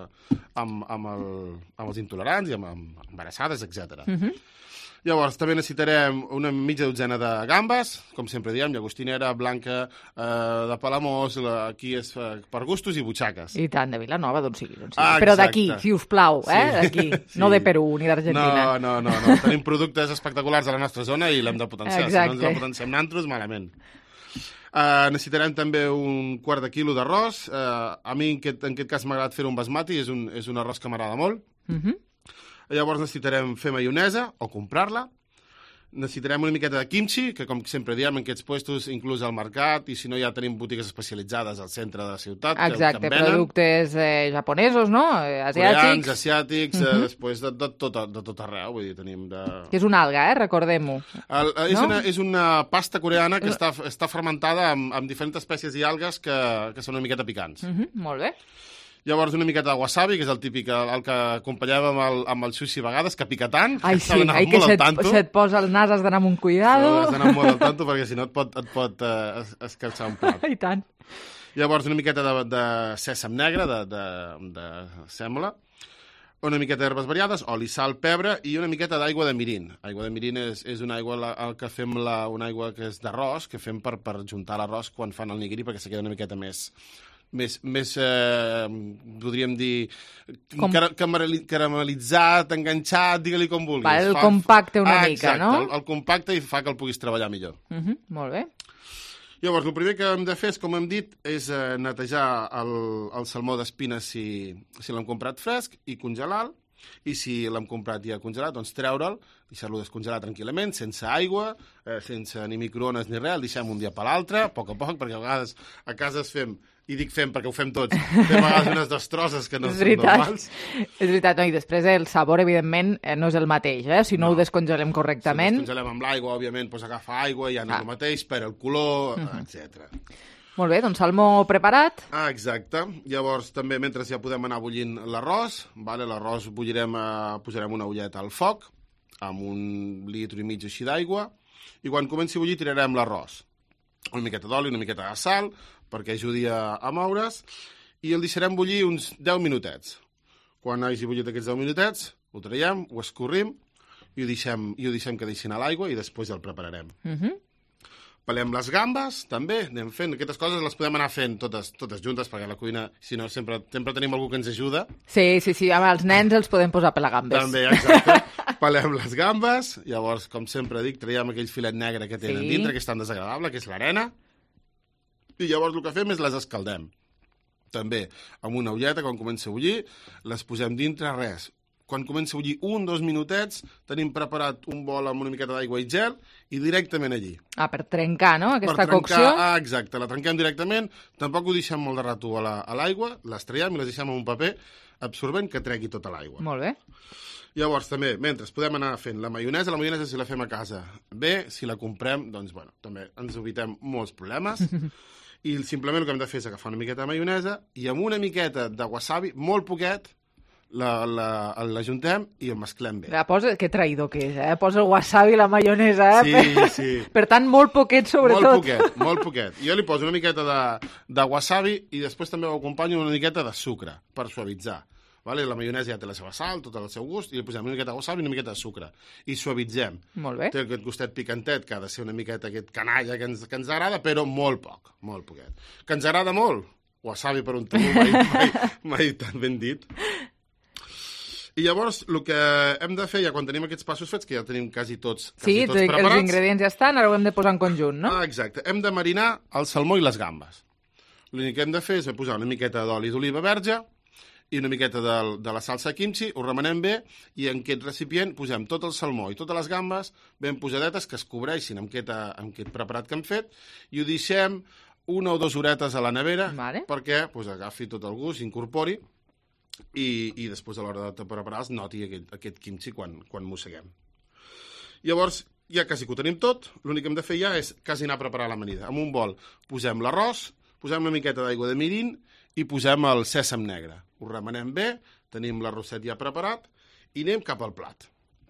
amb els intolerants i amb embarassades, etc. Llavors, també necessitarem una mitja dotzena de gambes, com sempre diem, llagostinera, blanca, de Palamós, aquí és per gustos i butxaques. I tant, de Vilanova, d'on sigui. Però d'aquí, si us plau, d'aquí, no de Perú ni d'Argentina. No. Tenim productes espectaculars a la nostra zona i l'hem de potenciar. Exacte. Si no ens la potenciem nosaltres, malament. Necessitarem també un quart de quilo d'arròs. A mi, en aquest cas, m'ha agradat fer un basmati, és un arròs que m'agrada molt. Llavors necessitarem fer maionesa o comprar-la. Necessitarem una miqueta de kimchi, que com sempre diem, en aquests puestos, inclús al mercat, i si no ja tenim botigues especialitzades al centre de la ciutat. Exacte, productes japonesos, no? Coreans, asiàtics, després de tot arreu, vull dir, tenim de... Que és una alga, recordem-ho. És una pasta coreana que està fermentada amb diferents espècies i algues que són una miqueta picants. Molt bé. Llavors una miqueta de wasabi, que és el típic, el que acompanyàvem amb el sushi a vegades, que pica tant. Ai, sí, que se't posa el nas, has d'anar amb un cuidado. Has d'anar molt al tanto, perquè si no et pot escarxar un plat. I tant. Llavors una miqueta de sèsam negre, de sèmola, una miqueta d'herbes variades, oli, sal, pebre i una miqueta d'aigua de mirin. Aigua de mirin és una aigua que fem una aigua que és d'arròs, que fem per juntar l'arròs quan fan el nigiri, perquè se queda una miqueta més podríem dir, caramelitzat, enganxat, digue-li com vulguis. El compacte una mica, no? Exacte, el compacte i fa que el puguis treballar millor. Molt bé. Llavors, el primer que hem de fer, com hem dit, és netejar el salmó d'espines si l'hem comprat fresc i congelar-lo. I si l'hem comprat ja congelat, doncs treure'l, deixar-lo descongelar tranquil·lament, sense aigua, sense ni microones ni res, el deixem un dia per l'altre, a poc, perquè a vegades a casa fem, i dic fem perquè ho fem tots, fem a vegades unes destrosses que no són normals. És veritat, no? I després el sabor, evidentment, no és el mateix, si no ho descongelem correctament. Si ho descongelem amb l'aigua, òbviament, doncs agafa aigua, ja no és el mateix, per el color, etc. Molt bé, doncs salmó preparat. Exacte. Llavors, també, mentre ja podem anar bullint l'arròs, bullirem, posarem una ulleta al foc, amb 1,5 litres així d'aigua, i quan comenci a bullir tirarem l'arròs. Una miqueta d'oli, una miqueta de sal, perquè ajudi a moure's, i el deixarem bullir uns 10 minutets. Quan hagi bullit aquests 10 minutets, ho traiem, ho escorrim, i ho deixem que deixin a l'aigua i després el prepararem. Pelem les gambes, també, anem fent. Aquestes coses les podem anar fent totes juntes, perquè a la cuina, si no, sempre tenim algú que ens ajuda. Sí, amb els nens els podem posar a pelar gambes. També, exacte. Pelem les gambes, llavors, com sempre dic, traiem aquell filet negre que tenen dintre, que és tan desagradable, que és l'arena, i llavors el que fem és les escaldem. També, amb una ulleta, quan comença a bullir, les posem dintre, res. Quan comença a bullir 1-2 minutets, tenim preparat un bol amb una miqueta d'aigua i gel i directament allí. Per trencar, no?, aquesta cocció. Exacte, la trenquem directament, tampoc ho deixem molt de rato a l'aigua, les traiem i les deixem en un paper absorbent que tregui tota l'aigua. Molt bé. Llavors, també, mentre podem anar fent la maionesa si la fem a casa bé, si la comprem, doncs, bueno, també ens evitem molts problemes. I simplement el que hem de fer és agafar una miqueta de maionesa i amb una miqueta de wasabi, molt poquet, l'ajuntem i el mesclem bé. Que traïdor que és, Posa el wasabi i la maionesa, Sí. Per tant, molt poquet, sobretot. Molt poquet. Jo li poso una miqueta de wasabi i després també ho acompanyo una miqueta de sucre, per suavitzar. Vale? La maionesa ja té la seva sal, tot el seu gust, i li posem una miqueta de wasabi i una miqueta de sucre. I suavitzem. Molt bé. Té aquest gustet picantet, que ha de ser una miqueta aquest canalla que ens agrada, però molt poquet. Que ens agrada molt. Wasabi per un tabú, mai tan ben dit. I llavors, el que hem de fer, ja quan tenim aquests passos fets, que ja tenim quasi tots preparats... Sí, els ingredients ja estan, ara ho hem de posar en conjunt, no? Exacte. Hem de marinar el salmó i les gambes. L'únic que hem de fer és posar una miqueta d'oli d'oliva verge i una miqueta de la salsa kimchi, ho remenem bé, i en aquest recipient posem tot el salmó i totes les gambes ben posadetes que es cobreixin amb aquest preparat que hem fet, i ho deixem 1 o 2 horetes a la nevera perquè agafi tot el gust, incorpori, i després a l'hora de preparar es noti aquest kimchi quan mosseguem. Llavors, ja quasi que ho tenim tot, l'únic que hem de fer ja és quasi anar a preparar l'amanida. En un bol posem l'arròs, posem una miqueta d'aigua de mirin i posem el sèsam negre. Ho remenem bé, tenim l'arrosset ja preparat i anem cap al plat.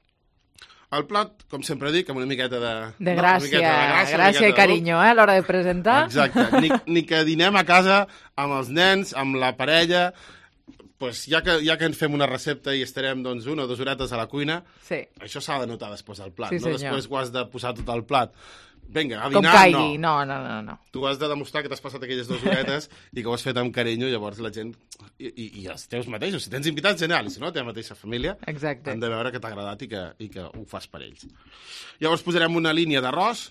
El plat, com sempre dic, amb una miqueta de gràcia i carinyo, a l'hora de presentar. Exacte, ni que dinem a casa amb els nens, amb la parella... Pues ja que ens fem una recepta i estarem 1 o 2 horetes a la cuina, això s'ha de notar després del plat, no després ho has de posar tot al plat. Vinga, a dinar, com caigui. No. Tu has de demostrar que t'has passat aquelles 2 horetes i que ho has fet amb carinyo, llavors la gent, i els teus mateixos, si tens invitats, genial, i si no, la teva mateixa família, han de veure que t'ha agradat i que ho fas per ells. Llavors posarem una línia d'arròs,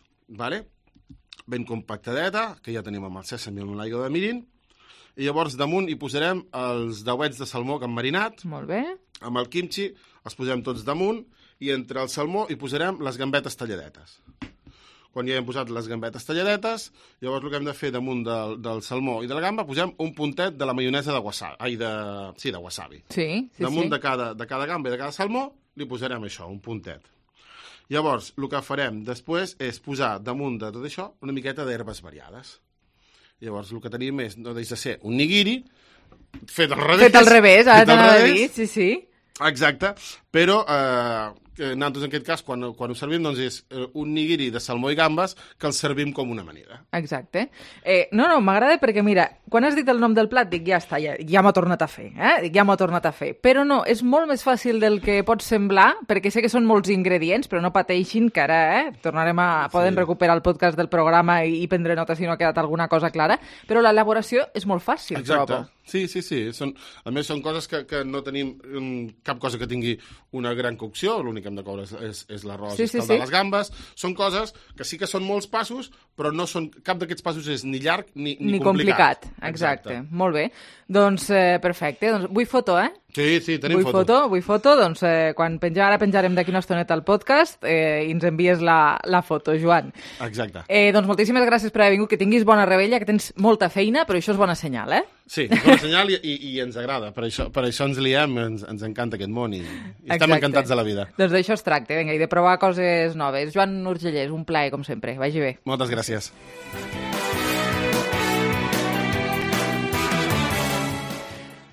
ben compactadeta, que ja tenim amb el sèsam i amb l'aigua de mirin, i llavors damunt hi posarem els dauets de salmó que hem marinat. Molt bé. Amb el kimchi els posem tots damunt i entre el salmó hi posarem les gambetes talladetes. Quan ja hem posat les gambetes talladetes, llavors el que hem de fer damunt del salmó i de la gamba, posem un puntet de la maionesa de wasabi. De wasabi. Damunt de cada gamba i de cada salmó li posarem això, un puntet. Llavors, el que farem després és posar damunt de tot això una miqueta d'herbes variades. Llavors, el que tenim és, no deixa de ser un nigiri, fet al revés. Fet al revés, ara t'anava a dir, sí. Exacte, però nosaltres en aquest cas, quan ho servim, doncs és un nigiri de salmó i gambes que el servim com una amanida. Exacte. No, m'agrada perquè, mira, quan has dit el nom del plat, dic, ja està, ja m'ho ha tornat a fer, Dic, ja m'ho ha tornat a fer. Però no, és molt més fàcil del que pot semblar, perquè sé que són molts ingredients, però no pateixin, que ara poden recuperar el podcast del programa i prendre nota si no ha quedat alguna cosa clara, però l'elaboració és molt fàcil, trobo. Sí. A més, són coses que no tenim cap cosa que tingui una gran cocció, l'únic que hem de coure és l'arròs i escaldar les gambes. Són coses que sí que són molts passos, però no són, cap d'aquests passos és ni llarg ni complicat. Exacte. Molt bé. Doncs perfecte. Doncs vull foto, Sí, tenim foto. Vull foto, doncs quan ara penjarem d'aquí una estoneta al podcast i ens envies la foto, Joan. Exacte. Doncs moltíssimes gràcies per haver vingut, que tinguis bona revetlla, que tens molta feina, però això és bona senyal, Sí, és bona senyal i ens agrada, per això ens liem, ens encanta aquest món i estem encantats de la vida. Doncs d'això es tracta, vinga, i de provar coses noves. Joan Urgellès, un plaer, com sempre. Vagi bé. Moltes gràcies.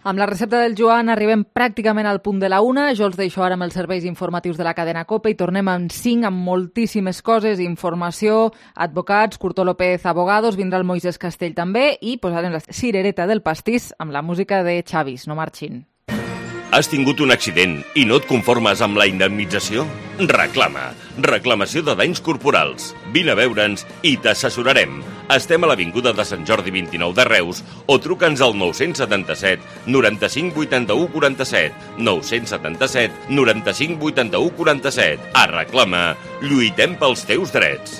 Amb la recepta del Joan arribem pràcticament al punt de la 1. Jo els deixo ara amb els serveis informatius de la cadena COPE i tornem amb 5 amb moltíssimes coses, informació, advocats, Curto López, abogados, vindrà el Moisés Castell també i posarem la cirereta del pastís amb la música de Chavis. No marxin. Has tingut un accident i no et conformes amb la indemnització? Reclama. Reclamació de danys corporals. Vine a veure'ns i t'assessorarem. Estem a l'Avinguda de Sant Jordi 29 de Reus o truca'ns al 977 95 81 47. 977 95 81 47. A Reclama. Lluitem pels teus drets.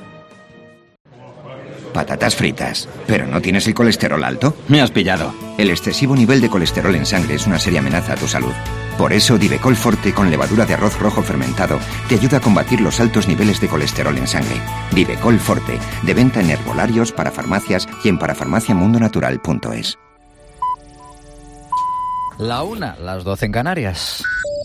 Patatas fritas. ¿Pero no tienes el colesterol alto? Me has pillado. El excesivo nivel de colesterol en sangre es una seria amenaza a tu salud. Por eso, Divecol Forte con levadura de arroz rojo fermentado te ayuda a combatir los altos niveles de colesterol en sangre. Divecol Forte, de venta en herbolarios, para farmacias y en parafarmaciamundonatural.es. La 1, las 12 en Canarias.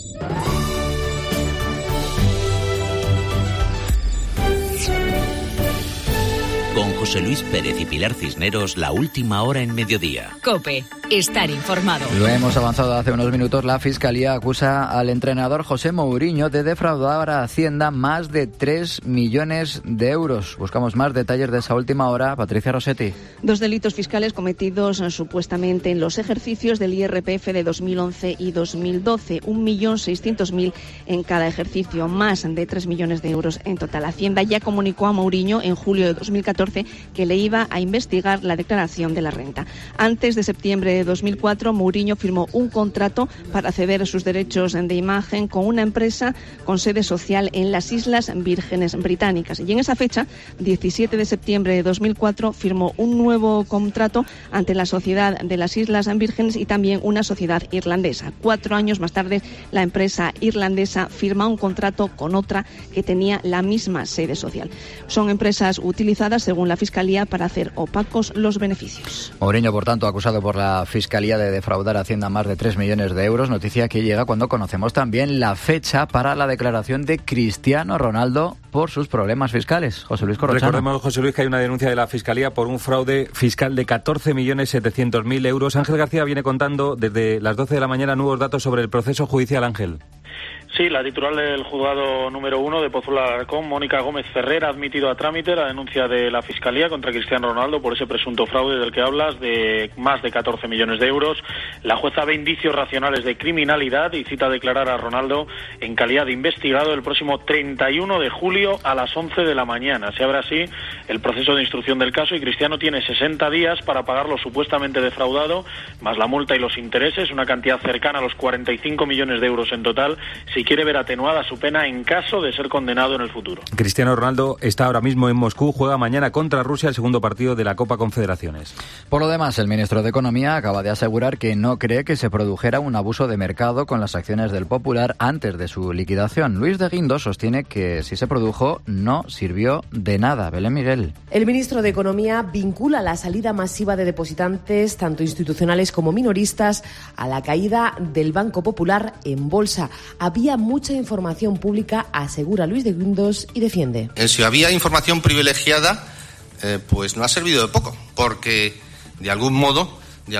Con José Luis Pérez y Pilar Cisneros, la última hora en mediodía. COPE, estar informado. Lo hemos avanzado hace unos minutos. La Fiscalía acusa al entrenador José Mourinho de defraudar a Hacienda más de 3 millones de euros. Buscamos más detalles de esa última hora. Patricia Rossetti. 2 delitos fiscales cometidos supuestamente en los ejercicios del IRPF de 2011 y 2012. 1.600.000 en cada ejercicio, más de 3 millones de euros en total. Hacienda ya comunicó a Mourinho en julio de 2014 que le iba a investigar la declaración de la renta. Antes de septiembre de 2004, Mourinho firmó un contrato para ceder sus derechos de imagen con una empresa con sede social en las Islas Vírgenes Británicas. Y en esa fecha, 17 de septiembre de 2004, firmó un nuevo contrato ante la Sociedad de las Islas Vírgenes y también una sociedad irlandesa. 4 años más tarde, la empresa irlandesa firma un contrato con otra que tenía la misma sede social. Son empresas utilizadas, según la Fiscalía, para hacer opacos los beneficios. Mourinho, por tanto, acusado por la Fiscalía de defraudar a Hacienda más de 3 millones de euros. Noticia que llega cuando conocemos también la fecha para la declaración de Cristiano Ronaldo por sus problemas fiscales. José Luis Corrochano. Recordemos, José Luis, que hay una denuncia de la Fiscalía por un fraude fiscal de 14.700.000 euros. Ángel García viene contando desde las 12 de la mañana nuevos datos sobre el proceso judicial. Ángel. Sí, la titular del juzgado número 1 de Pozuelo de Alarcón, Mónica Gómez Ferrer, ha admitido a trámite la denuncia de la Fiscalía contra Cristiano Ronaldo por ese presunto fraude del que hablas de más de 14 millones de euros. La jueza ve indicios racionales de criminalidad y cita a declarar a Ronaldo en calidad de investigado el próximo 31 de julio a las 11 de la mañana. Se abre así el proceso de instrucción del caso y Cristiano tiene 60 días para pagar lo supuestamente defraudado, más la multa y los intereses, una cantidad cercana a los 45 millones de euros en total, si quiere ver atenuada su pena en caso de ser condenado en el futuro. Cristiano Ronaldo está ahora mismo en Moscú, juega mañana contra Rusia el segundo partido de la Copa Confederaciones. Por lo demás, el ministro de Economía acaba de asegurar que no cree que se produjera un abuso de mercado con las acciones del Popular antes de su liquidación. Luis de Guindos sostiene que si se produjo no sirvió de nada. Belén Miguel. El ministro de Economía vincula la salida masiva de depositantes, tanto institucionales como minoristas, a la caída del Banco Popular en bolsa. Había mucha información pública, asegura Luis de Guindos y defiende. Si había información privilegiada, pues no ha servido de poco, porque de algún modo,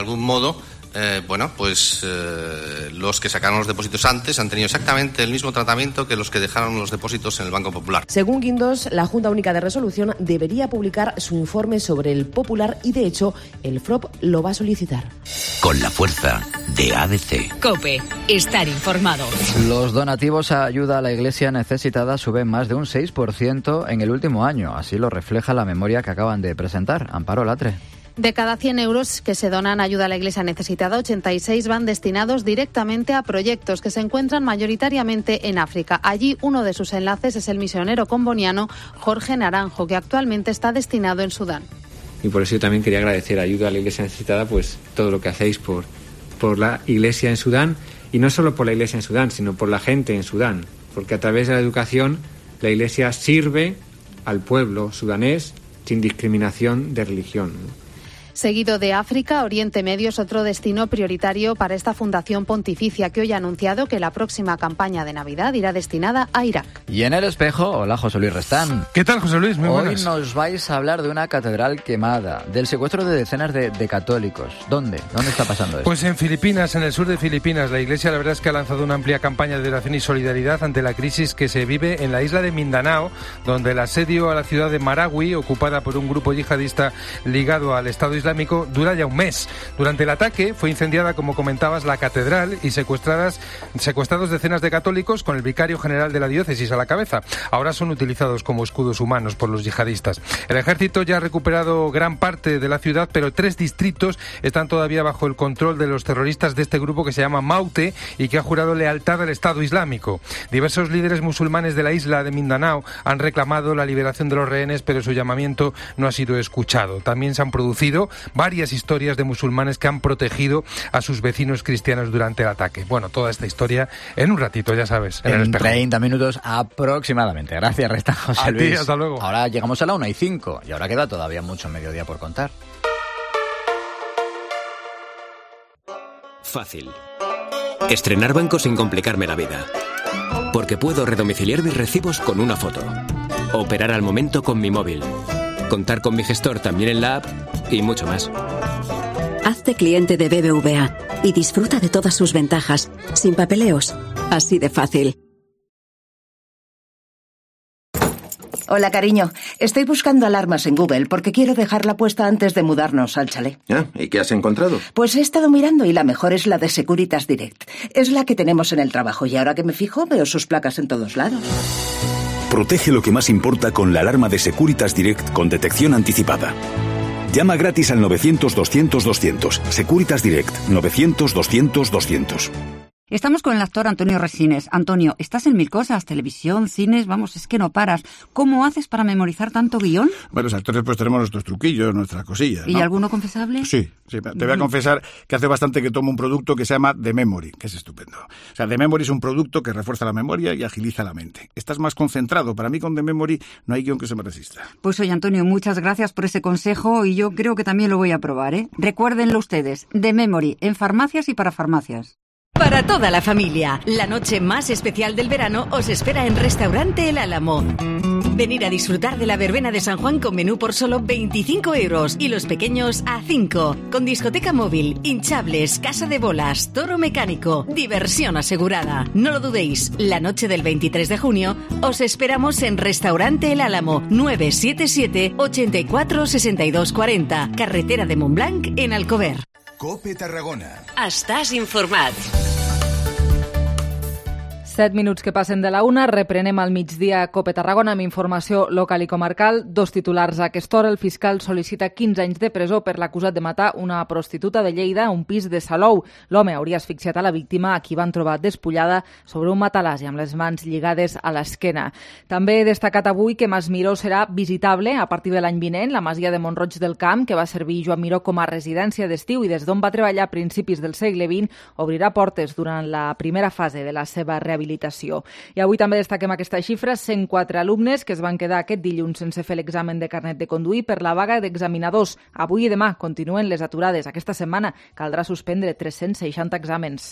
los que sacaron los depósitos antes han tenido exactamente el mismo tratamiento que los que dejaron los depósitos en el Banco Popular. Según Guindos, la Junta Única de Resolución debería publicar su informe sobre el Popular y, de hecho, el FROP lo va a solicitar. Con la fuerza de ABC. COPE, estar informado. Los donativos a ayuda a la Iglesia necesitada suben más de un 6% en el último año. Así lo refleja la memoria que acaban de presentar. Amparo Latre. De cada 100 euros que se donan a ayuda a la Iglesia necesitada, 86 van destinados directamente a proyectos que se encuentran mayoritariamente en África. Allí uno de sus enlaces es el misionero comboniano Jorge Naranjo, que actualmente está destinado en Sudán. Y por eso yo también quería agradecer ayuda a la Iglesia necesitada, pues todo lo que hacéis por la Iglesia en Sudán, y no solo por la Iglesia en Sudán, sino por la gente en Sudán, porque a través de la educación la Iglesia sirve al pueblo sudanés sin discriminación de religión. Seguido de África, Oriente Medio es otro destino prioritario para esta Fundación Pontificia, que hoy ha anunciado que la próxima campaña de Navidad irá destinada a Irak. Y en El Espejo, hola José Luis Restán. ¿Qué tal, José Luis? Muy buenas. Hoy nos vais a hablar de una catedral quemada, del secuestro de decenas de católicos. ¿Dónde está pasando esto? Pues en Filipinas, en el sur de Filipinas. La Iglesia, la verdad es que ha lanzado una amplia campaña de oración y solidaridad ante la crisis que se vive en la isla de Mindanao, donde el asedio a la ciudad de Marawi, ocupada por un grupo yihadista ligado al Estado Islámico, dura ya un mes. Durante el ataque fue incendiada, como comentabas, la catedral y secuestrados decenas de católicos con el vicario general de la diócesis a la cabeza. Ahora son utilizados como escudos humanos por los yihadistas. El ejército ya ha recuperado gran parte de la ciudad, pero 3 distritos están todavía bajo el control de los terroristas de este grupo que se llama Maute y que ha jurado lealtad al Estado Islámico. Diversos líderes musulmanes de la isla de Mindanao han reclamado la liberación de los rehenes, pero su llamamiento no ha sido escuchado. También se han producido varias historias de musulmanes que han protegido a sus vecinos cristianos durante el ataque. Bueno, toda esta historia en un ratito, ya sabes, en El Espejo. 30 minutos aproximadamente. Gracias, Resta, José Luis. A ti, hasta luego. Ahora llegamos a la 1:05 y ahora queda todavía mucho mediodía por contar. Fácil. Estrenar banco sin complicarme la vida. Porque puedo redomiciliar mis recibos con una foto. Operar al momento con mi móvil. Contar con mi gestor también en la app y mucho más. Hazte cliente de BBVA y disfruta de todas sus ventajas, sin papeleos. Así de fácil. Hola, cariño. Estoy buscando alarmas en Google porque quiero dejarla puesta antes de mudarnos al chalet. ¿Y qué has encontrado? Pues he estado mirando y la mejor es la de Securitas Direct. Es la que tenemos en el trabajo y ahora que me fijo veo sus placas en todos lados. Protege lo que más importa con la alarma de Securitas Direct con detección anticipada. Llama gratis al 900-200-200. Securitas Direct, 900-200-200. Estamos con el actor Antonio Resines. Antonio, estás en 1000 cosas, televisión, cines, vamos, es que no paras. ¿Cómo haces para memorizar tanto guión? Bueno, los actores pues tenemos nuestros truquillos, nuestras cosillas, ¿no? ¿Y alguno confesable? Sí. Te voy a confesar que hace bastante que tomo un producto que se llama The Memory, que es estupendo. O sea, The Memory es un producto que refuerza la memoria y agiliza la mente. Estás más concentrado. Para mí con The Memory no hay guión que se me resista. Pues oye, Antonio, muchas gracias por ese consejo y yo creo que también lo voy a probar, ¿eh? Recuérdenlo ustedes, The Memory, en farmacias y para farmacias. Para toda la familia, la noche más especial del verano os espera en Restaurante El Álamo. Venir a disfrutar de la verbena de San Juan con menú por solo 25 euros y los pequeños a 5, con discoteca móvil, hinchables, casa de bolas, toro mecánico, diversión asegurada. No lo dudéis, la noche del 23 de junio os esperamos en Restaurante El Álamo, 977 84 62 40, carretera de Montblanc, en Alcover. COPE Tarragona. Estàs informat. 7 minuts que passen de la 1, reprenem al migdia COPE Tarragona amb informació local i comarcal. 2 titulars a aquesta hora. El fiscal sol·licita 15 anys de presó per l'acusat de matar una prostituta de Lleida a un pis de Salou. L'home hauria asfixiat a la víctima, a qui van trobar despullada sobre un matalàs i amb les mans lligades a l'esquena. També he destacat avui que Mas Miró serà visitable a partir de l'any vinent. La masia de Mont-roig del Camp, que va servir Joan Miró com a residència d'estiu i des d'on va treballar a principis del segle XX, obrirà portes durant la primera fase de la seva rehabilitació. I avui també destaquem aquesta xifra: 104 alumnes que es van quedar aquest dilluns sense fer l'examen de carnet de conduir per la vaga d'examinadors. Avui i demà continuen les aturades. Aquesta setmana caldrà suspendre 360 exàmens.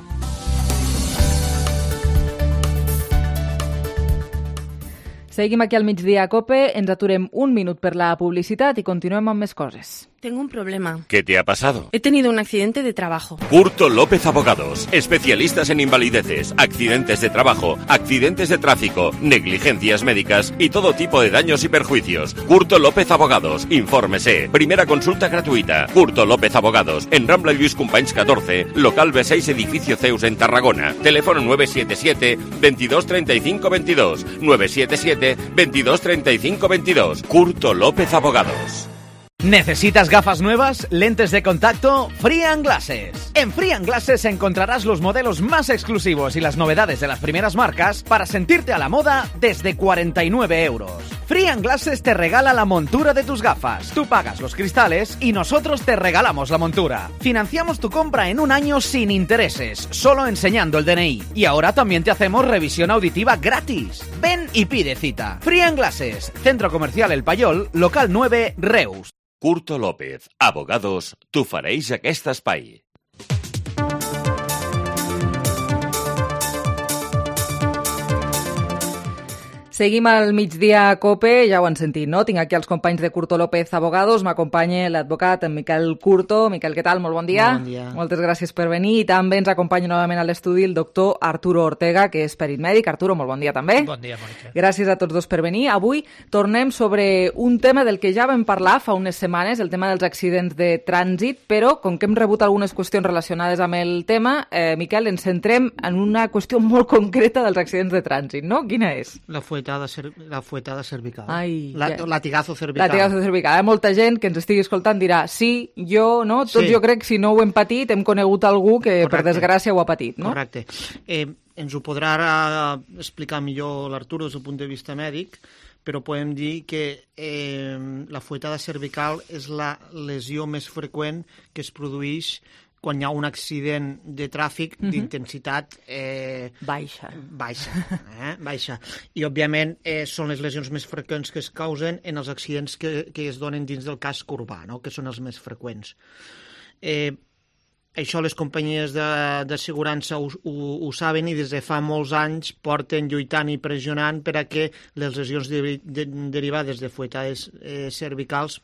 Seguim aquí al migdia a COPE, ens aturem un minut per la publicitat i continuem amb més coses. Tengo un problema. ¿Qué te ha pasado? He tenido un accidente de trabajo. Curto López Abogados, especialistas en invalideces, accidentes de trabajo, accidentes de tráfico, negligencias médicas y todo tipo de daños y perjuicios. Curto López Abogados, infórmese. Primera consulta gratuita. Curto López Abogados, en Rambla Lluís Companys 14, local B6, edificio Zeus en Tarragona. Teléfono 977 22 35 22. 977 22 35 22. Curto López Abogados. ¿Necesitas gafas nuevas? ¿Lentes de contacto? Free & Glasses. En Free & Glasses encontrarás los modelos más exclusivos y las novedades de las primeras marcas para sentirte a la moda desde 49 euros. Free & Glasses te regala la montura de tus gafas. Tú pagas los cristales y nosotros te regalamos la montura. Financiamos tu compra en un año sin intereses, solo enseñando el DNI. Y ahora también te hacemos revisión auditiva gratis. Ven y pide cita. Free & Glasses, Centro Comercial El Payol, local 9, Reus. Curto López, Abogados, t'ofereix aquest espai. Seguim al migdia a COPE, ja ho han sentit, no? Tinc aquí els companys de Curto López Abogados, m'acompanya l'advocat en Miquel Curto. Miquel, què tal? Molt bon dia. Bon dia. Moltes gràcies per venir. I també ens acompanya novament a l'estudi el doctor Arturo Ortega, que és perit mèdic. Arturo, molt bon dia també. Bon dia, Mònica. Gràcies a tots dos per venir. Avui tornem sobre un tema del que ja vam parlar fa unes setmanes, el tema dels accidents de trànsit, però com que hem rebut algunes qüestions relacionades amb el tema, Miquel, ens centrem en una qüestió molt concreta dels accidents de trànsit, no? Quina és? La fuetada cervical. Ai, latigazo cervical. Latigazo cervical. Molta gent que ens estigui escoltant dirà sí, jo, no? Tots jo crec que si no ho hem patit hem conegut algú que per desgràcia ho ha patit, no? Correcte. Ens ho podrà explicar millor l'Arturo des del punt de vista mèdic, però podem dir que la fuetada cervical és la lesió més freqüent que es produeix quan hi ha un accident de tràfic d'intensitat baixa. I, òbviament, són les lesions més freqüents que es causen en els accidents que es donen dins del casc urbà, no? Que són els més freqüents. Això les companyies d'assegurança ho saben i des de fa molts anys porten lluitant i pressionant per a que les lesions derivades de fuetades cervicals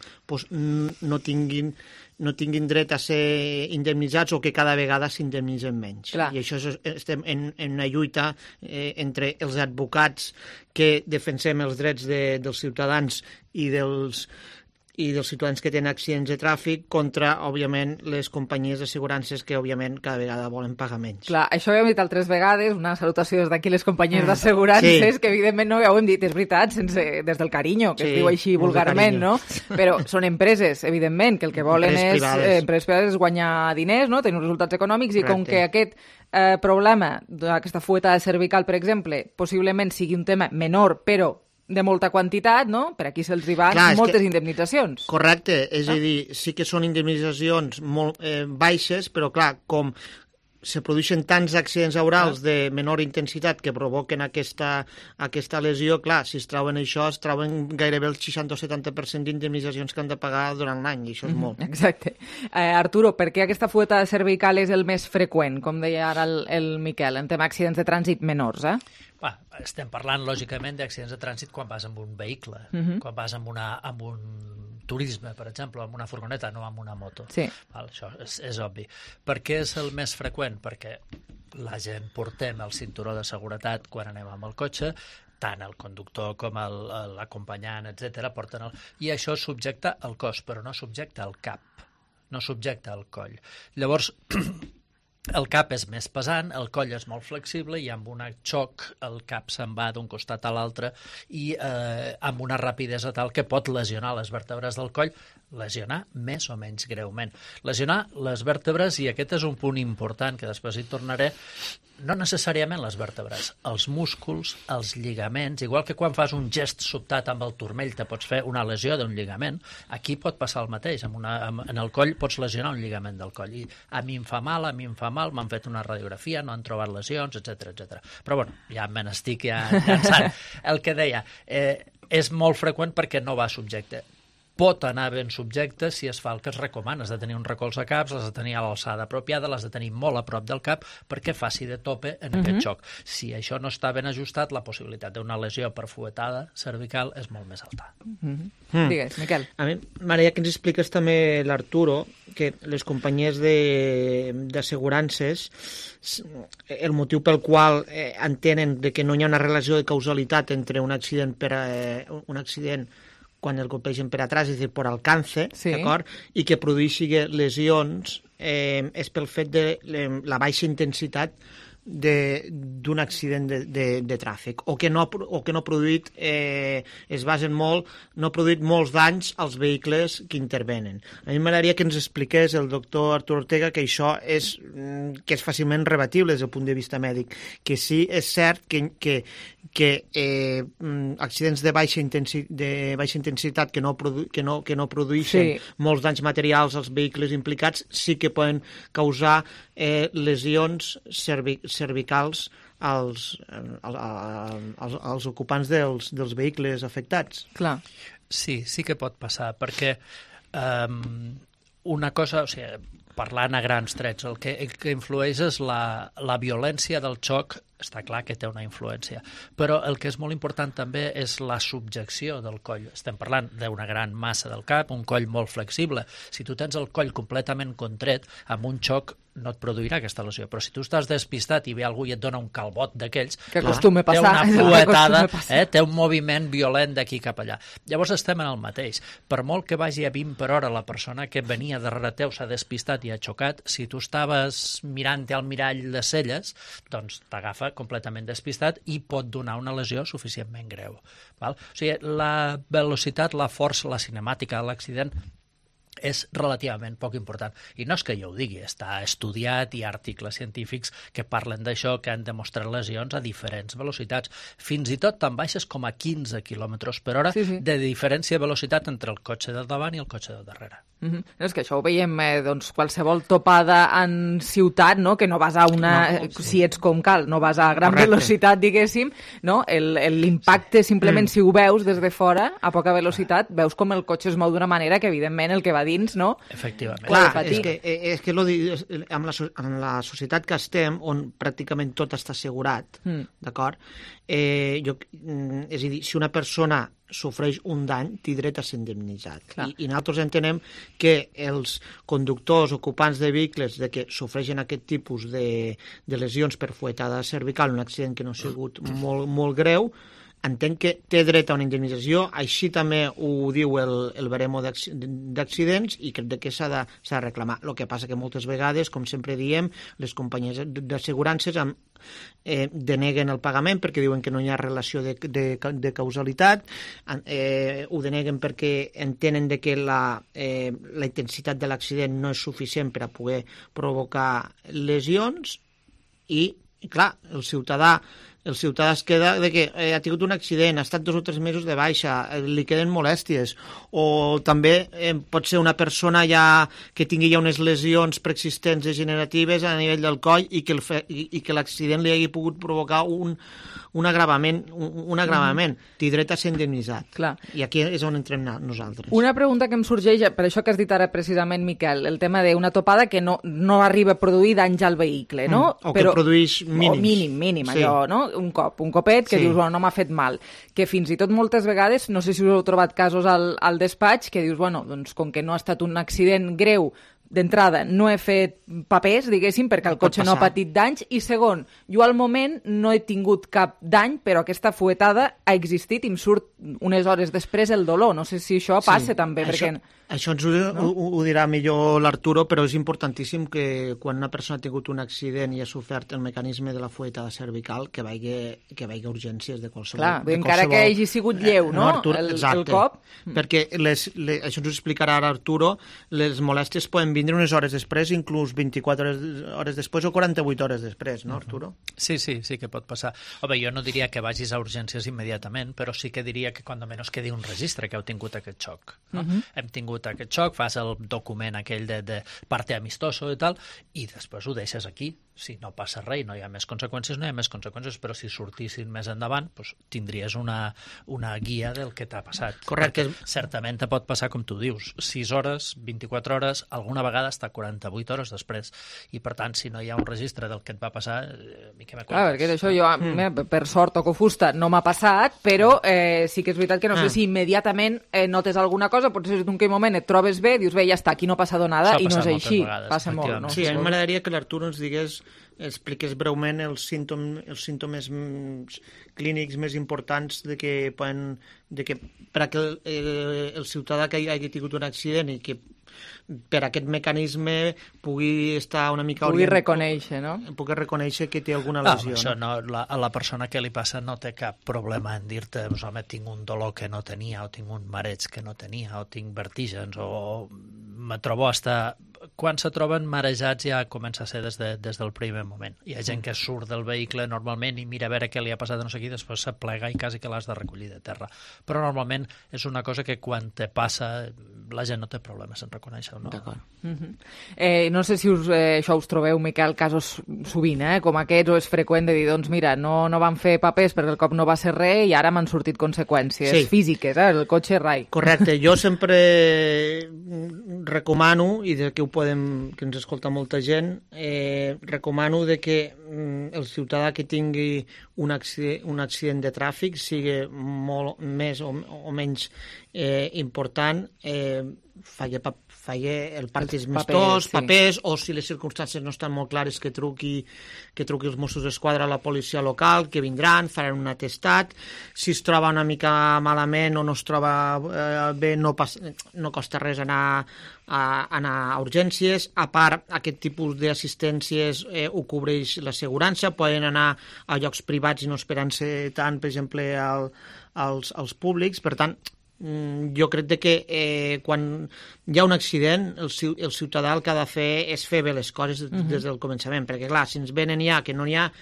no tinguin dret a ser indemnitzats o que cada vegada s'indemnitzen menys. Clar. I això estem en una lluita entre els advocats que defensem els drets dels ciutadans i dels ciutadans que tenen accidents de tràfic contra, òbviament, les companyies d'assegurances que, òbviament, cada vegada volen pagar menys. Clar, això ho hem dit altres vegades, una salutació des d'aquí les companyies d'assegurances, que evidentment no ho hem dit, és veritat, des del carinyo, que es diu així vulgarment, no? Però són empreses, evidentment, que el que volen empreses privades és guanyar diners, no? Tenir uns resultats econòmics, i com que aquest problema d'aquesta fuetada cervical, per exemple, possiblement sigui un tema menor, però de molta quantitat, no? Per aquí se'ls hi van moltes indemnitzacions. Correcte, és a dir, sí que són indemnitzacions molt baixes, però clar, com se produeixen tants accidents laborals de menor intensitat que provoquen aquesta lesió, clar, si es trauen això, es trauen gairebé el 60 o 70% d'indemnitzacions que han de pagar durant l'any, i això és molt. Exacte. Arturo, per què aquesta fuetada cervical és el més freqüent, com deia ara el Miquel, en tema d'accidents de trànsit menors, Estem parlant, lògicament, d'accidents de trànsit quan vas amb un vehicle, quan vas amb un turisme, per exemple, amb una furgoneta, no amb una moto. Sí. Això és obvi. Per què és el més freqüent? Perquè la gent portem el cinturó de seguretat quan anem amb el cotxe, tant el conductor com l'acompanyant, etc. porten i això subjecta el cos, però no subjecta el cap, no subjecta el coll. Llavors, el cap és més pesant, el coll és molt flexible i amb un xoc el cap se'n va d'un costat a l'altre i amb una rapidesa tal que pot lesionar les vèrtebres del coll, lesionar més o menys greument. Lesionar les vèrtebres, i aquest és un punt important que després hi tornaré, no necessàriament les vèrtebres, els músculs, els lligaments, igual que quan fas un gest sobtat amb el turmell te pots fer una lesió d'un lligament, aquí pot passar el mateix, en el coll pots lesionar un lligament del coll, i a mi em fa mal, m'han fet una radiografia, no han trobat lesions, etc. Però bueno, ja me n'estic llançant. El que deia, és molt freqüent perquè no va subjecte. Pot anar ben subjecte si es fa el que es recomana. Has de tenir un recolzacaps, l'has de tenir a l'alçada apropiada, l'has de tenir molt a prop del cap perquè faci de tope en aquest xoc. Si això no està ben ajustat, la possibilitat d'una lesió per fuetada cervical és molt més alta. Digues, Miquel. A mi m'agradaria que ens expliques també, l'Arturo, que les companyies d'assegurances, el motiu pel qual entenen que no hi ha una relació de causalitat entre un accident quan el colpegen per atrás, és a dir, per alcance, d'acord? I que produeixi lesions és pel fet de la baixa intensitat d'un accident de tràfic, o que no ha produït, es basen molt, no ha produït molts danys als vehicles que intervenen. A mi m'agradaria que ens expliqués el doctor Arturo Ortega que això és fàcilment rebatible des del punt de vista mèdic, que sí, és cert que accidents de baixa intensitat que no produeixen molts danys materials als vehicles implicats sí que poden causar lesions cervicals als ocupants dels vehicles afectats. Clar. Sí que pot passar, perquè una cosa, o sigui, parlant a grans trets, el que influeix és la violència del xoc. Està clar que té una influència, però el que és molt important també és la subjecció del coll. Estem parlant d'una gran massa del cap, un coll molt flexible. Si tu tens el coll completament contret, amb un xoc no et produirà aquesta lesió, però si tu estàs despistat i ve algú i et dona un calbot d'aquells, que acostuma a passar, té una fuetada, té un moviment violent d'aquí cap allà. Llavors estem en el mateix. Per molt que vagi a 20 per hora la persona que venia darrere teu s'ha despistat i ha xocat, si tu estaves mirant-te al mirall de celles, doncs t'agafa completament despistat i pot donar una lesió suficientment greu. Val? O sigui, la velocitat, la força, la cinemàtica de l'accident és relativament poc important. I no és que jo ho digui, està estudiat, hi ha articles científics que parlen d'això, que han demostrat lesions a diferents velocitats, fins i tot tan baixes com a 15 km per hora de diferència de velocitat entre el cotxe del davant i el cotxe del darrere. És que això ho veiem, doncs, qualsevol topada en ciutat, no? Que no vas a una... si ets com cal, no vas a gran velocitat, diguéssim, no? L'impacte, simplement, si ho veus des de fora, a poca velocitat, veus com el cotxe es mou d'una manera que, evidentment, el que va dins, no? Efectivament. Clar, és que amb la societat que estem, on pràcticament tot està assegurat, d'acord? És a dir, si una persona sofreix un dany, té dret a ser indemnitzat. I nosaltres entenem que els conductors, ocupants de vehicles que sofreixen aquest tipus de lesions per fuetada cervical, un accident que no ha sigut molt greu, entenc que té dret a una indemnització, així també ho diu el baremo d'accidents i crec que s'ha de reclamar. El que passa que moltes vegades, com sempre diem, les companyies d'assegurances deneguen el pagament perquè diuen que no hi ha relació de causalitat, ho deneguen perquè entenen que la intensitat de l'accident no és suficient per a poder provocar lesions i, clar, el ciutadà es queda de que ha tingut un accident, ha estat 2 o 3 mesos de baixa, li queden molèsties, o també pot ser una persona que tingui ja unes lesions preexistents degeneratives a nivell del coll i que l'accident li hagi pogut provocar un agravament. Té dret a ser indemnitzat. Clar. I aquí és on entrem nosaltres. Una pregunta que em sorgeix, per això que has dit ara precisament, Miquel, el tema d'una topada que no arriba a produir danys al vehicle, no? O que produeix mínims. Mínim, allò, no? Un copet que dius, bueno, no m'ha fet mal. Que fins i tot moltes vegades, no sé si us heu trobat casos al despatx, que dius, bueno, doncs com que no ha estat un accident greu, d'entrada, no he fet papers, diguéssim, perquè el cotxe no ha patit danys, i segon, jo al moment no he tingut cap dany, però aquesta fuetada ha existit i em surt unes hores després el dolor. No sé si això passa també, perquè... Això ens ho dirà millor l'Arturo, però és importantíssim que quan una persona ha tingut un accident i ha sofert el mecanisme de la fuetada cervical, que vagi a urgències de qualsevol... Clar, encara que hagi sigut lleu, no? El cop. Perquè, això ens ho explicarà ara Arturo, les molèsties poden vindre unes hores després, inclús 24 hores després o 48 hores després, no, Arturo? Sí que pot passar. Home, jo no diria que vagis a urgències immediatament, però sí que diria que quan menys quedi un registre que heu tingut aquest xoc. Hem tingut aquest xoc, fas el document aquell de parte amistoso i tal, i després ho deixes aquí. Si no passa res i no hi ha més conseqüències, no hi ha més conseqüències, però si sortissin més endavant, doncs tindries una guia del que t'ha passat. Correcte. Perquè certament te pot passar, com tu dius, 6 hores, 24 hores, alguna vegada està 48 hores després. I, per tant, si no hi ha un registre del que et va passar, a mi què me contes? Clar, perquè d'això jo, per sort o fusta, no m'ha passat, però sí que és veritat que no sé si immediatament notes alguna cosa, potser en un moment et trobes bé, dius, bé, ja està, aquí no ha passat nada, i no és així. Passa molt, no? Sí, a mi m'agradaria que l'Arturo ens digués, expliqués breument els símptomes clínics més importants per a que el ciutadà que hagi tingut un accident i que per aquest mecanisme pugui estar una mica... Pugui reconèixer, no? Pugui reconèixer que té alguna lesió. Això no, a la persona que li passa no té cap problema en dir-te, home, tinc un dolor que no tenia, o tinc un mareig que no tenia, o tinc vertigens, o me trobo hasta quan se troben marejats ja comença a ser des del primer moment. Hi ha gent que surt del vehicle normalment i mira a veure què li ha passat a no sé qui, després s'aplega i quasi que l'has de recollir de terra. Però normalment és una cosa que quan te passa la gent no té problemes en reconèixer-ho. No? D'acord. No sé si això us trobeu, Miquel, casos sovint, com aquests, o és freqüent de dir, doncs mira, no van fer papers perquè el cop no va ser res i ara m'han sortit conseqüències físiques, el cotxe rai. Correcte, jo sempre recomano, i que ens escolta molta gent, recomano de que el ciutadà que tingui un accident de tràfic sigui molt més o menys important, faci el partit mistós, papers, o si les circumstàncies no estan molt clares, que truqui els Mossos d'Esquadra a la policia local, que vindran, faran un atestat. Si es troba una mica malament o no es troba bé, no costa res anar a urgències. A part, aquest tipus d'assistències ho cobreix l'assegurança, poden anar a llocs privats i no esperant-se tant, per exemple, als públics. Per tant, jo crec que quan hi ha un accident, el ciutadà el que ha de fer és fer bé les coses des del començament, perquè clar, si ens venen ja que no hi ha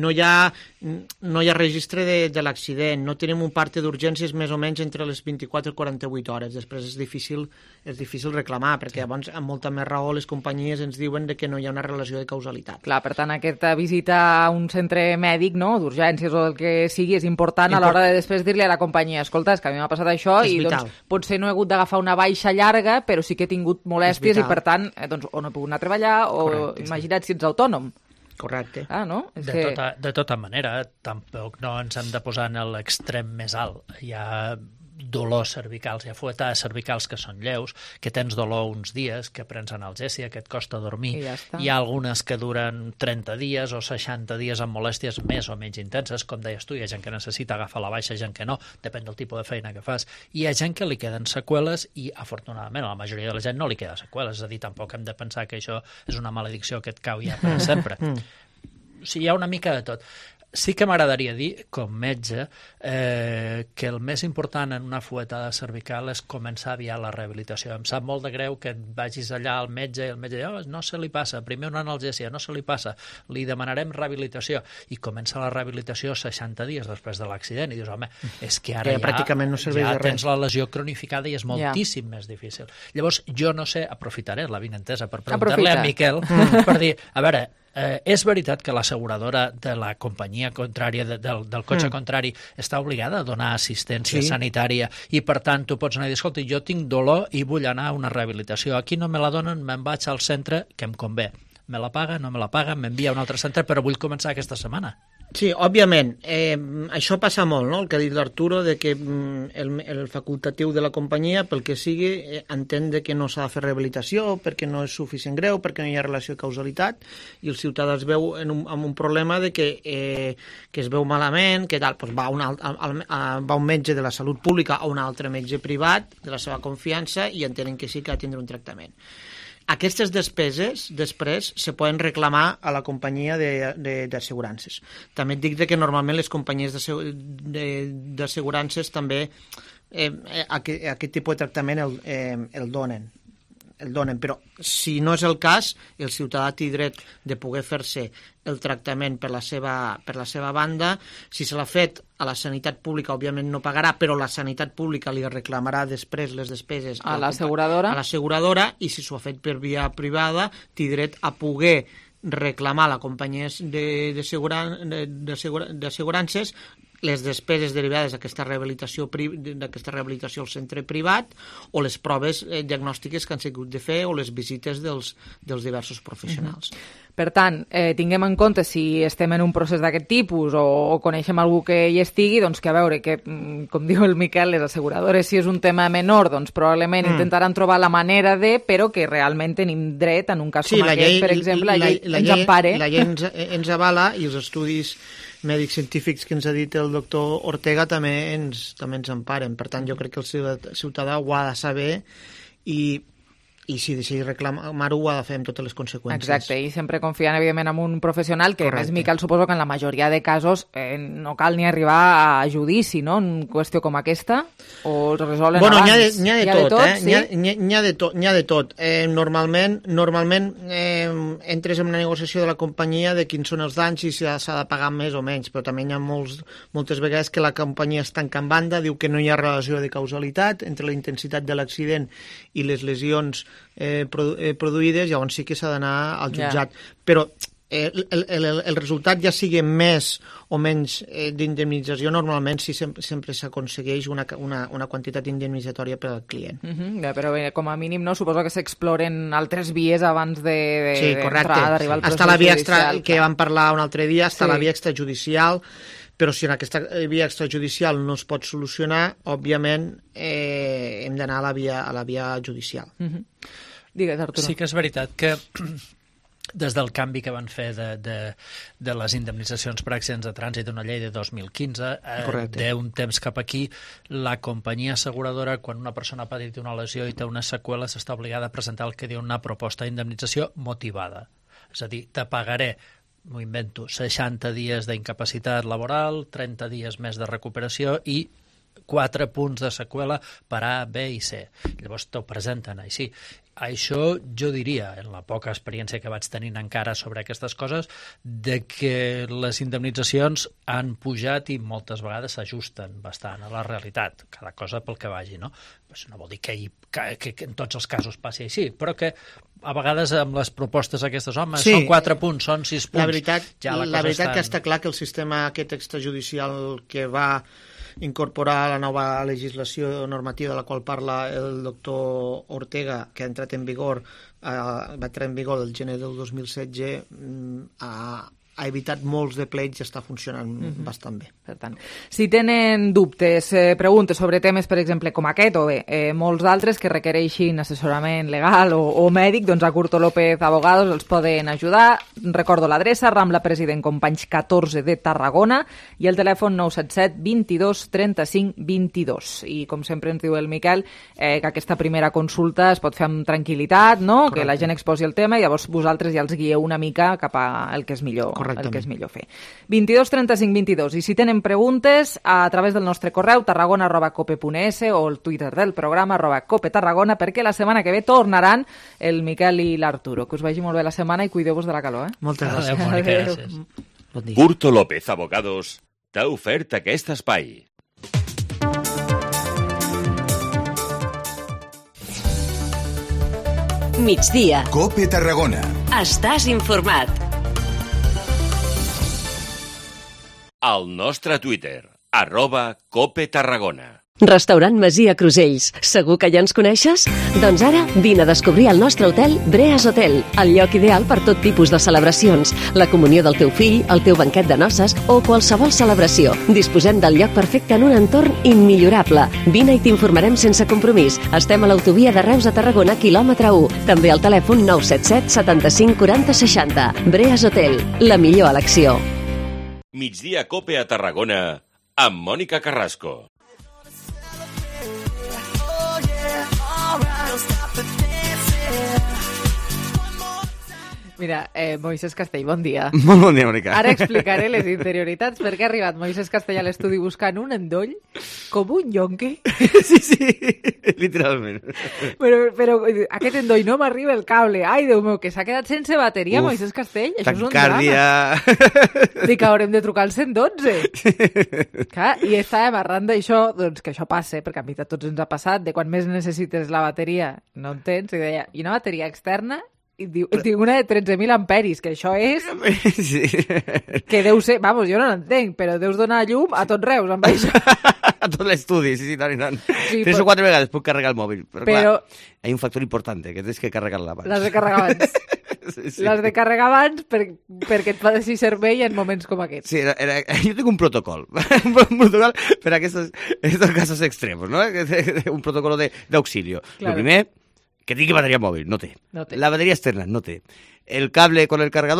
registre de l'accident, no tenim un parte d'urgències més o menys entre les 24 i 48 hores, després és difícil reclamar, perquè llavors amb molta més raó les companyies ens diuen que no hi ha una relació de causalitat. Clar, per tant, aquesta visita a un centre mèdic, no, d'urgències o el que sigui, és important a l'hora de després dir-li a la companyia, escolta, és que a mi m'ha passat això i doncs, potser no he hagut d'agafar una baixa llarga, però sí que he tingut molèsties i per tant o no he pogut anar a treballar o imagina't si ets autònom. Correcte. No? De tota manera, tampoc no ens hem de posar en l'extrem més alt. Hi ha dolors cervicals, hi ha fuetades cervicals que són lleus, que tens dolor uns dies, que prens analgèsia, que et costa dormir. Hi ha algunes que duren 30 dies o 60 dies amb molèsties més o menys intenses, com deies tu, hi ha gent que necessita agafar la baixa, gent que no, depèn del tipus de feina que fas. Hi ha gent que li queden seqüeles i, afortunadament, a la majoria de la gent no li queda seqüeles, és a dir, tampoc hem de pensar que això és una maledicció que et cau ja per sempre. O sigui, hi ha una mica de tot. Sí que m'agradaria dir, com metge, que el més important en una fuetada cervical és començar aviat la rehabilitació. Em sap molt de greu que vagis allà al metge i el metge diu, no se li passa, primer una analgèsia, no se li passa, li demanarem rehabilitació. I comença la rehabilitació 60 dies després de l'accident i dius, home, és que ara pràcticament no serveix de res. Tens la lesió cronificada i és moltíssim més difícil. Llavors, jo no sé, aprofitaré la vinentesa per preguntar-li a Miquel per dir, a veure, és veritat que l'asseguradora de la companyia contrària, del cotxe contrari, està obligada a donar assistència sanitària i, per tant, tu pots anar i dir, escolta, jo tinc dolor i vull anar a una rehabilitació. Aquí no me la donen, me'n vaig al centre que em convé. Me la paga, no me la paga, m'envia a un altre centre, però vull començar aquesta setmana. Sí, òbviament, això passa molt, no? El que ha dit l'Arturo, de que el facultatiu de la companyia, pel que sigui, entén que no s'ha de fer rehabilitació perquè no és suficient greu, perquè no hi ha relació de causalitat, i el ciutadà es veu amb un problema de que es veu malament, que tal, doncs va un metge de la salut pública a un altre metge privat de la seva confiança i entenen que sí que ha de tindre un tractament. Aquestes despeses, després, se poden reclamar a la companyia d'assegurances. També et dic que normalment les companyies d'assegurances també aquest tipus de tractament el donen. Però si no és el cas, el ciutadà té dret de poder fer-se el tractament per la seva banda. Si se l'ha fet a la sanitat pública, òbviament no pagarà, però la sanitat pública li reclamarà després les despeses a l'asseguradora, i si s'ho ha fet per via privada, té dret a poder reclamar a la companyia d'assegurances les despeses derivades d'aquesta rehabilitació al centre privat o les proves diagnòstiques que han sigut de fer o les visites dels diversos professionals. Per tant, tinguem en compte si estem en un procés d'aquest tipus o coneixem algú que hi estigui, doncs que a veure, que, com diu el Miquel, les asseguradores, si és un tema menor, doncs probablement intentaran trobar la manera però que realment tenim dret, en un cas com aquest, per exemple, la llei ens empare. La llei ens avala i els estudis mèdics científics que ens ha dit el doctor Ortega també ens emparen. Per tant, jo crec que el ciutadà ho ha de saber i i si decideix reclamar-ho ho ha de fer amb totes les conseqüències. Exacte, i sempre confiant evidentment en un professional que, a més, Miquel, suposo que en la majoria de casos no cal ni arribar a judici, no?, en qüestió com aquesta, o es resolen abans. N'hi ha de tot, n'hi ha de tot. Normalment entres en una negociació de la companyia de quins són els danys i si s'ha de pagar més o menys, però també hi ha moltes vegades que la companyia es tanca en banda, diu que no hi ha relació de causalitat entre la intensitat de l'accident i les lesions produïdes, llavors sí que s'ha d'anar al jutjat. Però el resultat, ja sigui més o menys d'indemnització, normalment sí sempre s'aconsegueix una quantitat indemnitzatòria per al client. Però bé, com a mínim, no, suposo que s'exploren altres vies abans d'arribar al procés la via judicial. Que vam parlar un altre dia, està la via extrajudicial, però si en aquesta via extrajudicial no es pot solucionar, òbviament hem d'anar a la via judicial. Digues, Arturo. Sí que és veritat que des del canvi que van fer de les indemnitzacions per accidents de trànsit, una llei de 2015, d'un temps cap aquí, la companyia asseguradora, quan una persona ha patit una lesió i té una seqüela, s'està obligada a presentar el que diu una proposta d'indemnització motivada. És a dir, te pagaré, m'ho invento, 60 dies d'incapacitat laboral, 30 dies més de recuperació i 4 punts de seqüela per A, B i C. Llavors t'ho presenten així. Això jo diria, en la poca experiència que vaig tenint encara sobre aquestes coses, de que les indemnitzacions han pujat i moltes vegades s'ajusten bastant a la realitat, cada cosa pel que vagi, no? Això no vol dir que en tots els casos passi així, però que a vegades amb les propostes aquestes, home, són 4 punts, són 6 punts. La veritat que està clar que el sistema aquest extrajudicial que va incorporar la nova legislació normativa de la qual parla el doctor Ortega, que ha entrat en vigor, va entrar en vigor el gener del 2016, ha evitat molts de pleits i està funcionant bastant bé. Per tant, si tenen dubtes, preguntes sobre temes, per exemple, com aquest, o bé, molts d'altres que requereixin assessorament legal o mèdic, doncs a Curto López Abogados els poden ajudar. Recordo l'adreça, Rambla President Companys 14 de Tarragona, i el telèfon 977 22 35 22. I com sempre ens diu el Miquel, que aquesta primera consulta es pot fer amb tranquil·litat, no? Que la gent exposi el tema i llavors vosaltres ja els guieu una mica cap al que és millor. El que és millor fer. 22 35 22. I si tenen preguntes, a través del nostre correu tarragona@cope.es o el Twitter del programa @copetarragona, perquè la setmana que ve tornaran el Miquel i l'Arturo. Que us vagi molt bé la setmana i cuideu-vos de la calor. Moltes gràcies. Gràcies. Bon dia. Curto López Abogados t'ha ofert aquest espai. Migdia. Cope Tarragona. Estàs informat. Al nostre Twitter, @CopeTarragona. Restaurant Masia Crusells. Segur que ja ens coneixes? Doncs ara vine a descobrir el nostre hotel Breas Hotel, el lloc ideal per tot tipus de celebracions, la comunió del teu fill, el teu banquet de noces o qualsevol celebració. Disposem del lloc perfecte en un entorn immillorable. Vine i t'informarem sense compromís. Estem a l'autovia de Reus a Tarragona, quilòmetre 1. També al telèfon 977 75 40 60. Breas Hotel, la millor elecció. Migdia Cope a Tarragona amb Mònica Carrasco. Mira, Moisés Castell, bon dia. Molt bon dia, Mònica. Ara explicaré les interioritats perquè ha arribat Moisés Castell a l'estudi buscant un endoll com un yonqui. Sí, literalment. Però aquest endoll no m'arriba el cable. Ai, Déu meu, que s'ha quedat sense bateria, Moisés Castell. Això és un drama. Dic que haurem de trucar al 112. Clar, i estàvem arran d'això, doncs que això passe, perquè a mi tots ens ha passat, de quan més necessites la bateria no en tens, i deia, i una bateria externa? I diu, tinc una de 13.000 amperis, que això és... Sí. Que deu ser... Vamos, jo no l'entenc, però deus donar llum a tot Reus amb això. A tot l'estudi, sí, tant i tant. Sí, 3 o 4 vegades puc carregar el mòbil. Però clar, hi ha un factor important, que tens que carregar-la abans. Les de carregar abans. Sí. Les de carregar abans perquè et fa així servei en moments com aquests. Sí, jo tinc un protocol. Un protocol per a aquests casos extremos, ¿no? Un protocolo d'auxilio. Claro. Lo primer... que tingui bateria mòvil, no té. La bateria externa, no té. El cable con el cargador,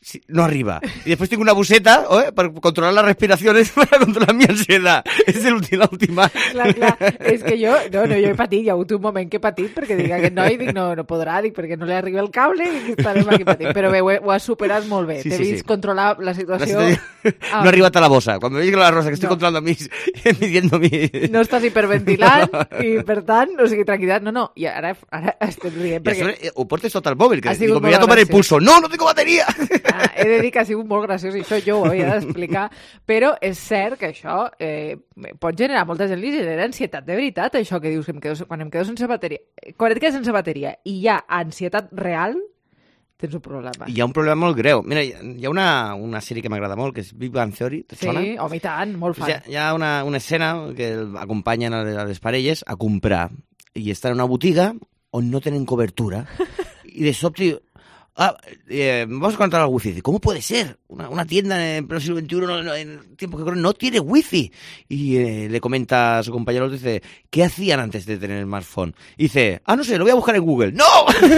no arriba. Y después tengo una buseta para controlar las respiraciones, para controlar mi ansiedad. És l'última. Clar, és que jo he patit, hi ha hagut un moment que he patit perquè dic aquest noi, no podrà, perquè no li arriba el cable i estarem aquí patint. Però bé, ho has superat molt bé. T'he vist controlar la situació. No he arribat a la bossa. Quan me veig la rosa que estic controlando midiendo mi... No estàs hiperventilant i, per tant, o sigui, tranquil·litat. No, i ara estem rient. Ho portes tot al mòbil, que dic, me voy a tomar el pulso. No tengo bateria! He de dir que ha sigut molt graciós i això jo ho havia d'explicar, però és cert que això pot generar, molta gent li genera ansietat de veritat, això que dius, quan em quedo sense bateria. Quan et quedes sense bateria i hi ha ansietat real, tens un problema. Hi ha un problema molt greu. Mira, hi ha una sèrie que m'agrada molt, que és Big Bang Theory, et sona? Sí, home, i tant, molt fan. Hi ha una escena que acompanyen a les parelles a comprar i estan en una botiga on no tenen cobertura i de sobte vamos a contar al wifi. ¿Cómo puede ser? Una tienda en pleno siglo XXI en tiempo que corren no tiene wifi. Y le comenta a su compañero, dice, ¿qué hacían antes de tener el smartphone? Y dice, no sé, lo voy a buscar en Google. ¡No!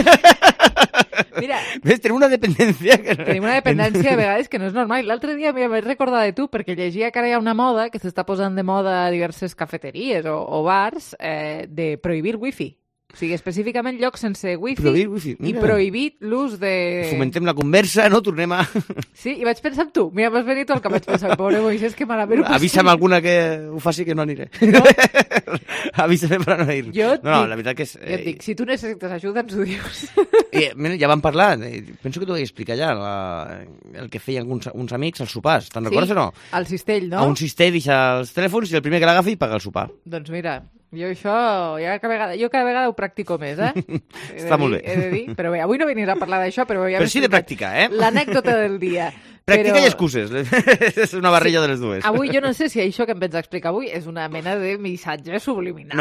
Mira, ves, tenim una dependència a vegades que no és normal. L'altre dia m'he recordat de tu perquè llegia que ara hi ha una moda que s'està posant de moda a diverses cafeteries o bars de prohibir wifi. O sigui, específicament llocs sense wifi i prohibit l'ús de... Fomentem la conversa, no? Tornem a... Sí, i vaig pensar en tu. Mira, m'has venit el que vaig pensar. Pobre Moisés, que malament ho passi. Avisa'm alguna que ho faci que no aniré. No? Avísame per no ir. La veritat que és... Jo et dic, si tu necessites ajuda, ens ho dius. Ja vam parlar, penso que t'ho vaig explicar ja, el que feien uns amics als sopars. Te'n recordes o no? Al cistell, no? A un cistell deixa els telèfons i el primer que l'agafi paga el sopar. Doncs mira... Jo això, cada vegada ho practico més, Està molt bé. He de dir, però bé, avui no veniré a parlar d'això, però ja... Però sí de practicar, L'anècdota del dia. Pràctica i excuses. És una barrilla de les dues. Avui jo no sé si això que em vens a explicar avui és una mena de missatge subliminal.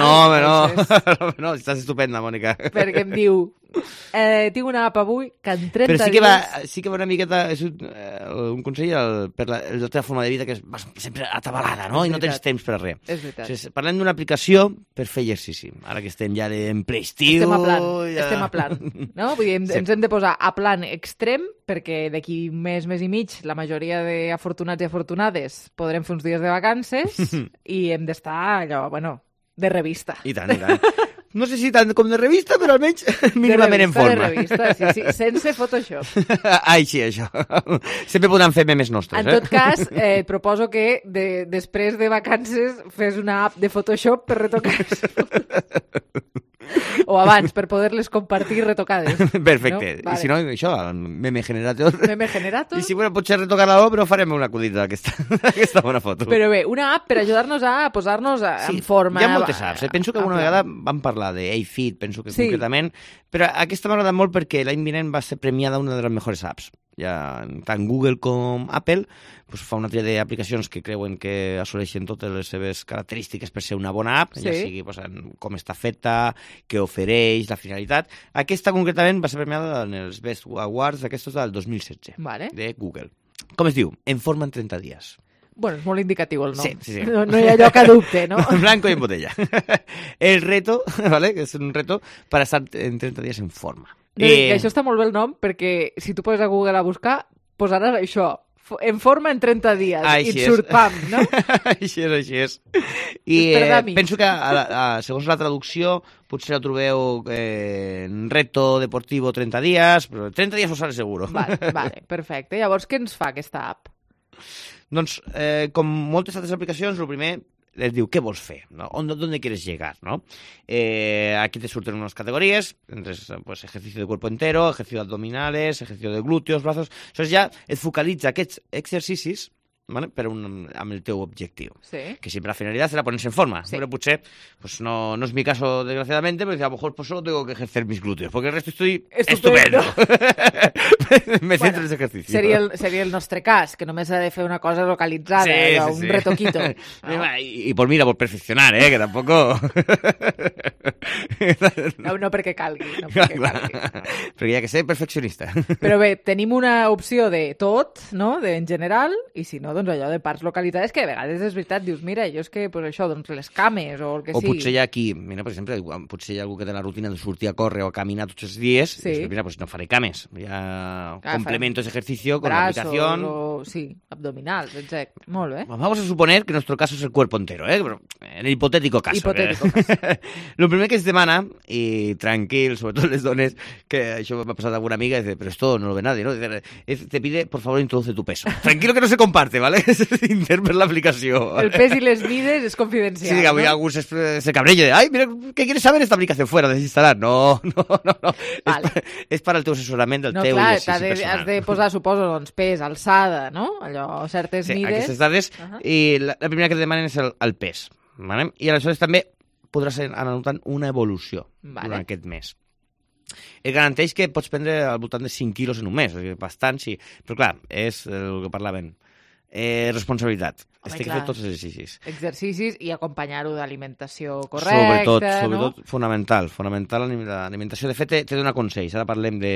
No, estàs estupenda, Mònica. Perquè em diu, tinc una app avui que en 30 dies... Però sí que va una miqueta... És un consell per la teva forma de vida que és sempre atabalada, no? I no tens temps per a res. És veritat. Parlem d'una aplicació per fer exercici. Ara que estem ja en ple estiu... Estem a plan. No? Vull dir, ens hem de posar a plan extrem perquè d'aquí mes i mig la majoria d'afortunats i afortunades podrem fer uns dies de vacances i hem d'estar allò, de revista. I tant. No sé si tant com de revista, però almenys mínimament en forma. De revista, sí, sense Photoshop. Sí, això. Sempre podem fer memes nostres. En tot cas, et proposo que després de vacances fes una app de Photoshop per retocar o abans, per poder-les compartir retocades. Perfecte. No? Vale. I si no, això, el meme generator. Meme generator. I si potser retocar-la, però farem una acudida d'aquesta bona foto. Però bé, una app per ajudar-nos a posar-nos en forma. Hi ha moltes apps. Penso que alguna vegada vam parlar de A-Fit, penso que concretament, però aquesta m'ha agradat molt perquè l'any vinent va ser premiada una de les millors apps. Ja, tant Google com Apple fa una tria d'aplicacions que creuen que assoleixen totes les seves característiques per ser una bona app, ja sigui com està feta, què ofereix, la finalitat. Aquesta concretament va ser premiada en els Best Awards d'aquestos del 2016 de Google. Com es diu? En forma en 30 dies. Bueno, és molt indicatiu el nom. Sí. No hi ha lloc a dubte, no? Blanco y en botella. El reto, ¿vale? Que és un reto para estar en 30 dies en forma. Això està molt bé el nom, perquè si tu poses a Google a buscar, posaràs això, en forma en 30 dies, i et surt pam, no? Així és. I penso que, segons la traducció, potser la trobeu en reto deportivo 30 dies, però 30 dies ho sale seguro. Vale, perfecte. Llavors, què ens fa aquesta app? Doncs, com moltes altres aplicacions, el primer les diu, ¿qué vols fer? ¿No? ¿Dónde quieres llegar? ¿No? Aquí te surten unas categorías, pues, ejercicio de cuerpo entero, ejercicio de abdominales, ejercicio de glúteos, brazos... Això ja et focalitza aquests exercicis, ¿vale? Amb el teu objectiu. Sí. Que siempre la finalidad será ponerse en forma. Sí. Pero potser, pues no es mi caso, desgraciadamente, pero a lo mejor pues, solo tengo que ejercer mis glúteos, porque el resto estoy estupendo. Me centro en ese ejercicio. Seria el nostre cas, que només ha de fer una cosa localitzada, un retoquito. No? Y por mira, por perfeccionar, que tampoco... No perquè calgui. Perquè hi ha que ser perfeccionista. Però bé, tenim una opció de tot, no?, en general, i si no, doncs allò de parts localitzades, que a vegades és veritat, dius, mira, jo és que, pues això, doncs les cames o el que sigui. O potser hi ha aquí, mira, per exemple, potser hi ha algú que té la rutina de sortir a córrer o a caminar tots els dies, doncs mira, pues no faré cames, ja complemento ese ejercicio con la aplicación. Sí, abdominales, exacto. Molt bé. Vamos a suponer que nuestro caso es el cuerpo entero, Pero en el hipotético caso. Lo primer que es demana, y tranquil, sobre todo les dones, que això m'ha passat a alguna amiga, dice, pero esto no lo ve nadie, ¿no? Dice, te pide, por favor, introduce tu peso. Tranquilo que no se comparte, ¿vale? Es intern per l'aplicació. El pes i les mides és confidencial, sí, ¿no? Algú se cabrella de, ay, mira, ¿qué quieres saber esta aplicación? Fuera, desinstalar. No. Vale. És per al teu assessorament del teu exercici personal. Has de posar, suposo, doncs, pes, alçada, no? Allò, certes mides. Aquestes dades, i la primera que et demanen és el pes. Vale? I aleshores també podràs anar notant una evolució durant aquest mes. Et garanteix que pots prendre al voltant de 5 quilos en un mes, bastant, sí. Però clar, és el que parlaven. Responsabilitat. Estic fent tots els exercicis. Exercicis i acompanyar-ho d'alimentació correcta, Sobretot, fonamental l'alimentació. De fet, t'he donat consells. Ara parlem de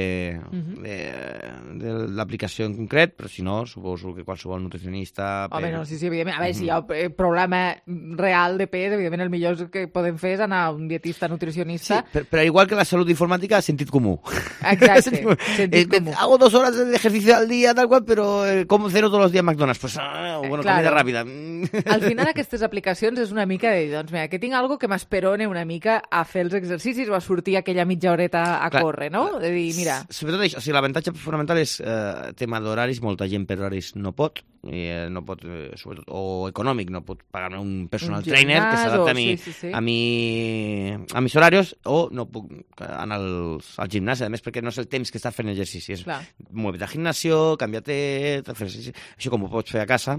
l'aplicació en concret, però si no, suposo que qualsevol nutricionista... Home, no, sí, evidentment. A veure, si hi ha un problema real de pes, evidentment el millor que podem fer és anar a un dietista nutricionista. Sí, però igual que la salut informàtica, sentit comú. Exacte, sentit comú. Hago 2 horas de ejercicio al día, tal cual, pero como ceno todos los días McDonald's. Pues, bueno, comida ràpida. Al final aquestes aplicacions és una mica de dir, doncs mira, que tinc algo que m'esperone una mica a fer els exercicis o a sortir aquella mitja horeta a córrer, no? De dir, mira... Sobretot això, o sigui, l'avantatge fonamental és tema d'horaris, molta gent per horaris no pot, sobretot, o econòmic, no pot pagar-me un personal trainer que s'adapta a mis horarios, o no puc anar al gimnàs, a més perquè no és el temps que estàs fent exercici, és mueve't al gimnasio, canvia't, fer exercici, això com ho pots fer a casa,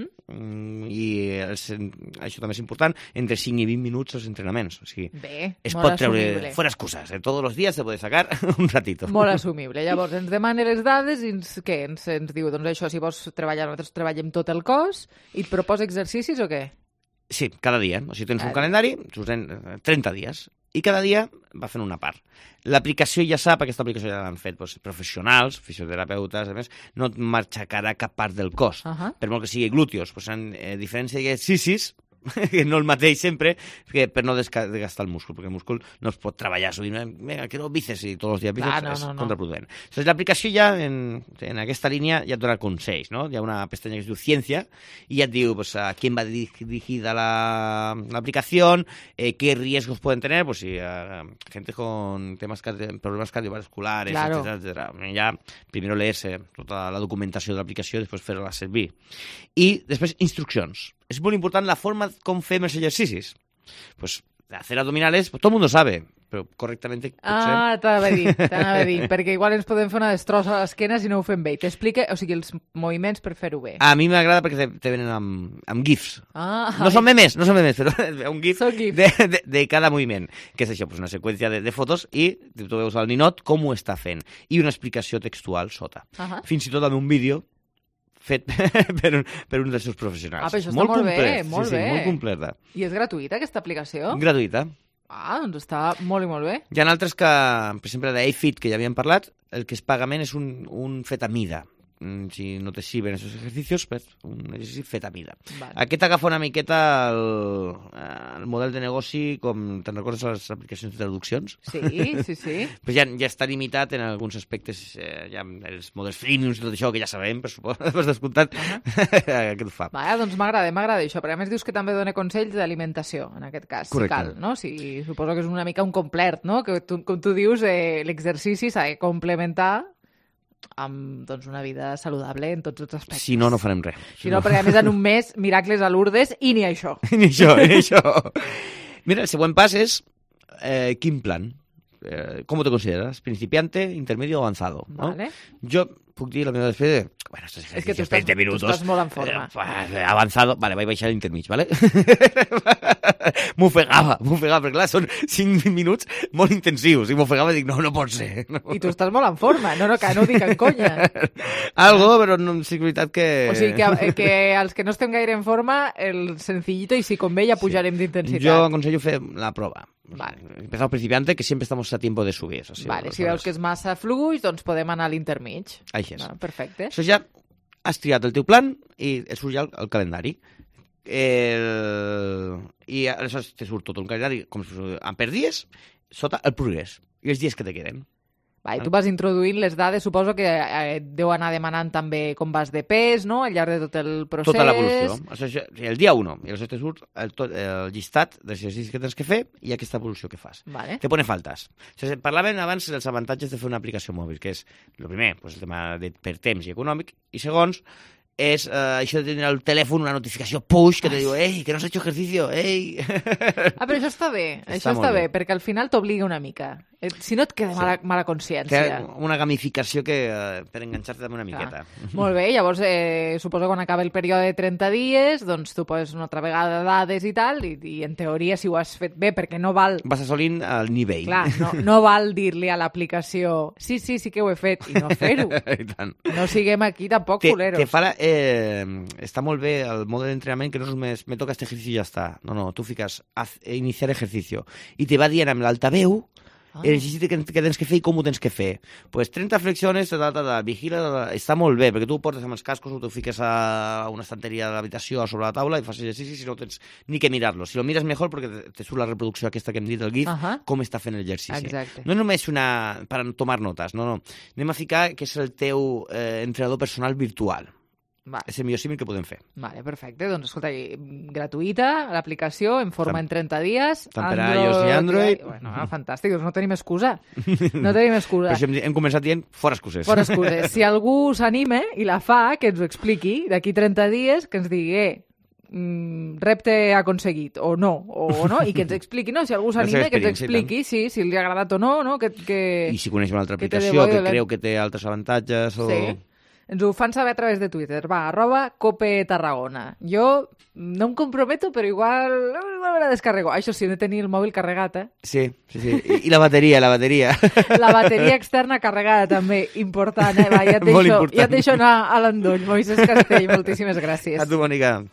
i això també és important, entre 5 i 20 minuts els entrenaments, o sigui, es pot treure fora excuses, tots els dies se pot sacar un ratito. Molt assumible. Llavors ens demana les dades i ens diu, doncs això, si vols treballar, nosaltres treballem tot el cos i et proposa exercicis o què? Sí, cada dia, o sigui, tens un calendari, 30 dies, i cada dia va fent una part. L'aplicació ja sap, aquesta aplicació ja l'han fet professionals, fisioterapeutes, a més, no et matxacarà cap part del cos, per molt que sigui glúteos, en diferents exercicis, que no el mateix sempre, per no desgastar el múscul, perquè el múscul no es pot treballar sovint, vinga, quiero bíceps i tots els dies bíceps, és contraproduent. Llavors l'aplicació ja, en aquesta línia, ja et dona consells, no? Hi ha una pestanya que es diu Ciència, i ja et diu a quién va dirigida la aplicación, qué riesgos pueden tener, pues si gente con problemas cardiovasculares, etcétera. Ya primero leerse tota la documentació de l'aplicació, després fer-la servir. I després instruccions. És molt important la forma com fem els exercicis. Pues hacer abdominales, pues todo el mundo sabe, però correctament potser... T'anava a dir, perquè igual ens podem fer una destrossa a l'esquena si no ho fem bé. T'explica, o sigui, els moviments per fer-ho bé. A mi m'agrada perquè te venen amb GIFs. No són memes, però un GIF de cada moviment. Que és això, pues una seqüència de fotos i tu veus al ninot com ho està fent. I una explicació textual sota. Fins i tot amb un vídeo fet per un dels seus professionals. Però això està molt bé, molt bé. Molt completa. I és gratuïta, aquesta aplicació? Gratuïta. Doncs està molt i molt bé. Hi ha altres que, per exemple, d'AFIT, que ja havíem parlat, el que es pagament és un fet a mida. Si no te sirven esos ejercicios, pues un exercici fet a mida. Aquest agafa una miqueta el model de negoci, com te'n recordes les aplicacions de traduccions? Sí. Pues ja està limitat en alguns aspectes, ja els models freemiums i tot això, que ja sabem, per descomptat, que ho fa. Doncs m'agrada això, perquè a més dius que també dona consells d'alimentació, en aquest cas, si cal, no? Suposo que és una mica un complet, no? Que com tu dius, l'exercici s'ha de complementar amb una vida saludable en tots els aspectes. Si no, no farem res. Si no, perquè a més en un mes, miracles a Lourdes i ni això. Ni això. Mira, el següent pas és quin plan. ¿Cómo te consideras? ¿Principiante, intermedio o avanzado? ¿no? Vale. Yo puc dir la meva després de... Bueno, estos ejercicios 20 minutos. Tu estàs molt en forma. Avanzado. Vale, vaig baixar l'intermig, ¿vale? M'ofegava, perquè clar, són 5 minuts molt intensius, i m'ofegava i dic, no pot ser. No. I tu estàs molt en forma, que no ho dic en conya. Algo, però no és veritat que... O sigui, que els que no estem gaire en forma, el sencillito, i si convé ja pujarem d'intensitat. Jo aconsello fer la prova. Empezar al principiante, que siempre estamos a tiempo de subir. Eso sí, si veus que és massa fluix, doncs podem anar a l'intermig. Així és. Perfecte. Això ja has triat el teu plan i et surt ja el calendari. I aleshores te surt tot un calendari com per dies, sota el progrés i els dies que te queden. Va, i tu vas introduint les dades, suposo que deu anar demanant també com vas de pes, no?, al llarg de tot el procés. Tota l'evolució. El dia 1, i els te surt el llistat d'exercicis que tens que fer i aquesta evolució que fas. Vale. Te pone faltes. Parlàvem abans dels avantatges de fer una aplicació mòbil, que és, el primer, el tema per temps i econòmic, i segons, és això de tenir al telèfon una notificació push que te diu, ei, que no has hecho ejercicio, ei. Però això està bé, això està bé, perquè al final t'obliga una mica. Si no et queda mala consciència. Una gamificació per enganxar-te també una miqueta. Molt bé, llavors suposo que quan acaba el període de 30 dies, doncs tu poses una altra vegada dades i tal, i en teoria si ho has fet bé, perquè no val... Vas assolint el nivell. Clar, no val dir-li a l'aplicació sí que ho he fet, i no fer-ho. No siguem aquí tampoc culeros. Està molt bé el mode d'entrenament, que no és només me toca este ejercicio i ja està. No, tu fiques iniciar ejercicio i te va dient amb l'altaveu l'exercici que tens que fer i com ho tens que fer. Pues 30 flexiones, vigila, està molt bé, perquè tu ho portes amb els cascos o t'ho fiques a una estanteria de l'habitació a sobre la taula i fas exercici si no tens ni que mirar-lo. Si lo miras mejor, perquè te surt la reproducció aquesta que hem dit, el GIF, com està fent l'exercici. Exacte. No és només per tomar notes, no. Anem a ficar que és el teu entrenador personal virtual. És el millor símil que podem fer. Vale, perfecte. Doncs, escolta, gratuïta, l'aplicació, en forma en 30 dies. Tant per iOS i Android. Bueno, fantàstic, doncs no tenim excusa. No tenim excusa. Però hem començat dient fora excuses. Fora excuses. Si algú s'anima i la fa, que ens ho expliqui, d'aquí 30 dies, que ens digui, repte aconseguit, o no, i que ens expliqui, no? Si algú s'anima, que ens expliqui, si li ha agradat o no, I si coneix una altra aplicació que creu que té altres avantatges o... Sí. Ens ho fan saber a través de Twitter. Va, @CopeTarragona. Jo no em comprometo, però igual me la descarrego. Això sí, he de tenir el mòbil carregat, Sí. I la bateria. La bateria externa carregada, també. Important, Va, ja et deixo anar a l'endoll. Moisés Castell, moltíssimes gràcies. A tu, Mònica.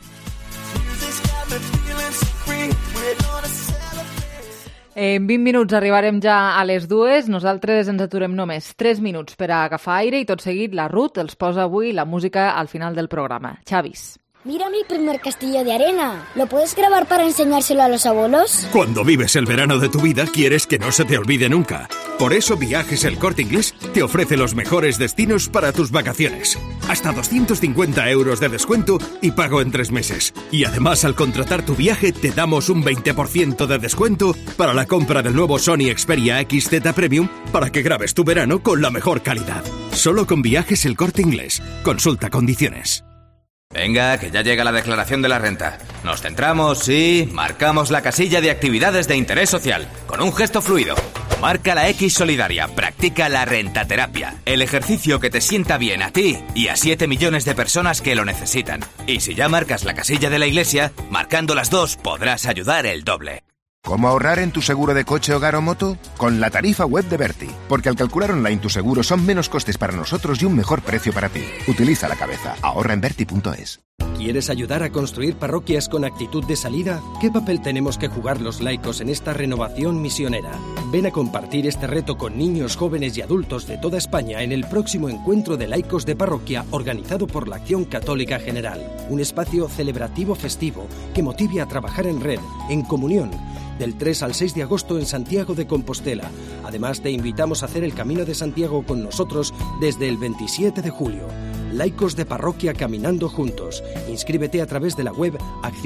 En 20 minuts arribarem ja a les 2. Nosaltres ens aturem només 3 minuts per a agafar aire i tot seguit la Ruth els posa avui la música al final del programa. Xavis. Mira mi primer castillo de arena. ¿Lo puedes grabar para enseñárselo a los abuelos? Cuando vives el verano de tu vida, quieres que no se te olvide nunca. Por eso Viajes El Corte Inglés te ofrece los mejores destinos para tus vacaciones. Hasta 250 € de descuento y pago en 3 meses. Y además, al contratar tu viaje, te damos un 20% de descuento para la compra del nuevo Sony Xperia XZ Premium para que grabes tu verano con la mejor calidad. Solo con Viajes El Corte Inglés. Consulta condiciones. Venga, que ya llega la declaración de la renta. Nos centramos y marcamos la casilla de actividades de interés social, con un gesto fluido. Marca la X solidaria, practica la rentaterapia, el ejercicio que te sienta bien a ti y a 7 millones de personas que lo necesitan. Y si ya marcas la casilla de la iglesia, marcando las 2 podrás ayudar el doble. ¿Cómo ahorrar en tu seguro de coche, hogar o moto? Con la tarifa web de Berti. Porque al calcular online tu seguro son menos costes para nosotros y un mejor precio para ti. Utiliza la cabeza. Ahorra en Berti.es. ¿Quieres ayudar a construir parroquias con actitud de salida? ¿Qué papel tenemos que jugar los laicos en esta renovación misionera? Ven a compartir este reto con niños, jóvenes y adultos de toda España en el próximo encuentro de laicos de parroquia organizado por la Acción Católica General. Un espacio celebrativo festivo que motive a trabajar en red, en comunión, del 3 al 6 de agosto en Santiago de Compostela. Además, te invitamos a hacer el Camino de Santiago con nosotros desde el 27 de julio. Laicos de Parroquia caminando juntos. Inscríbete a través de la web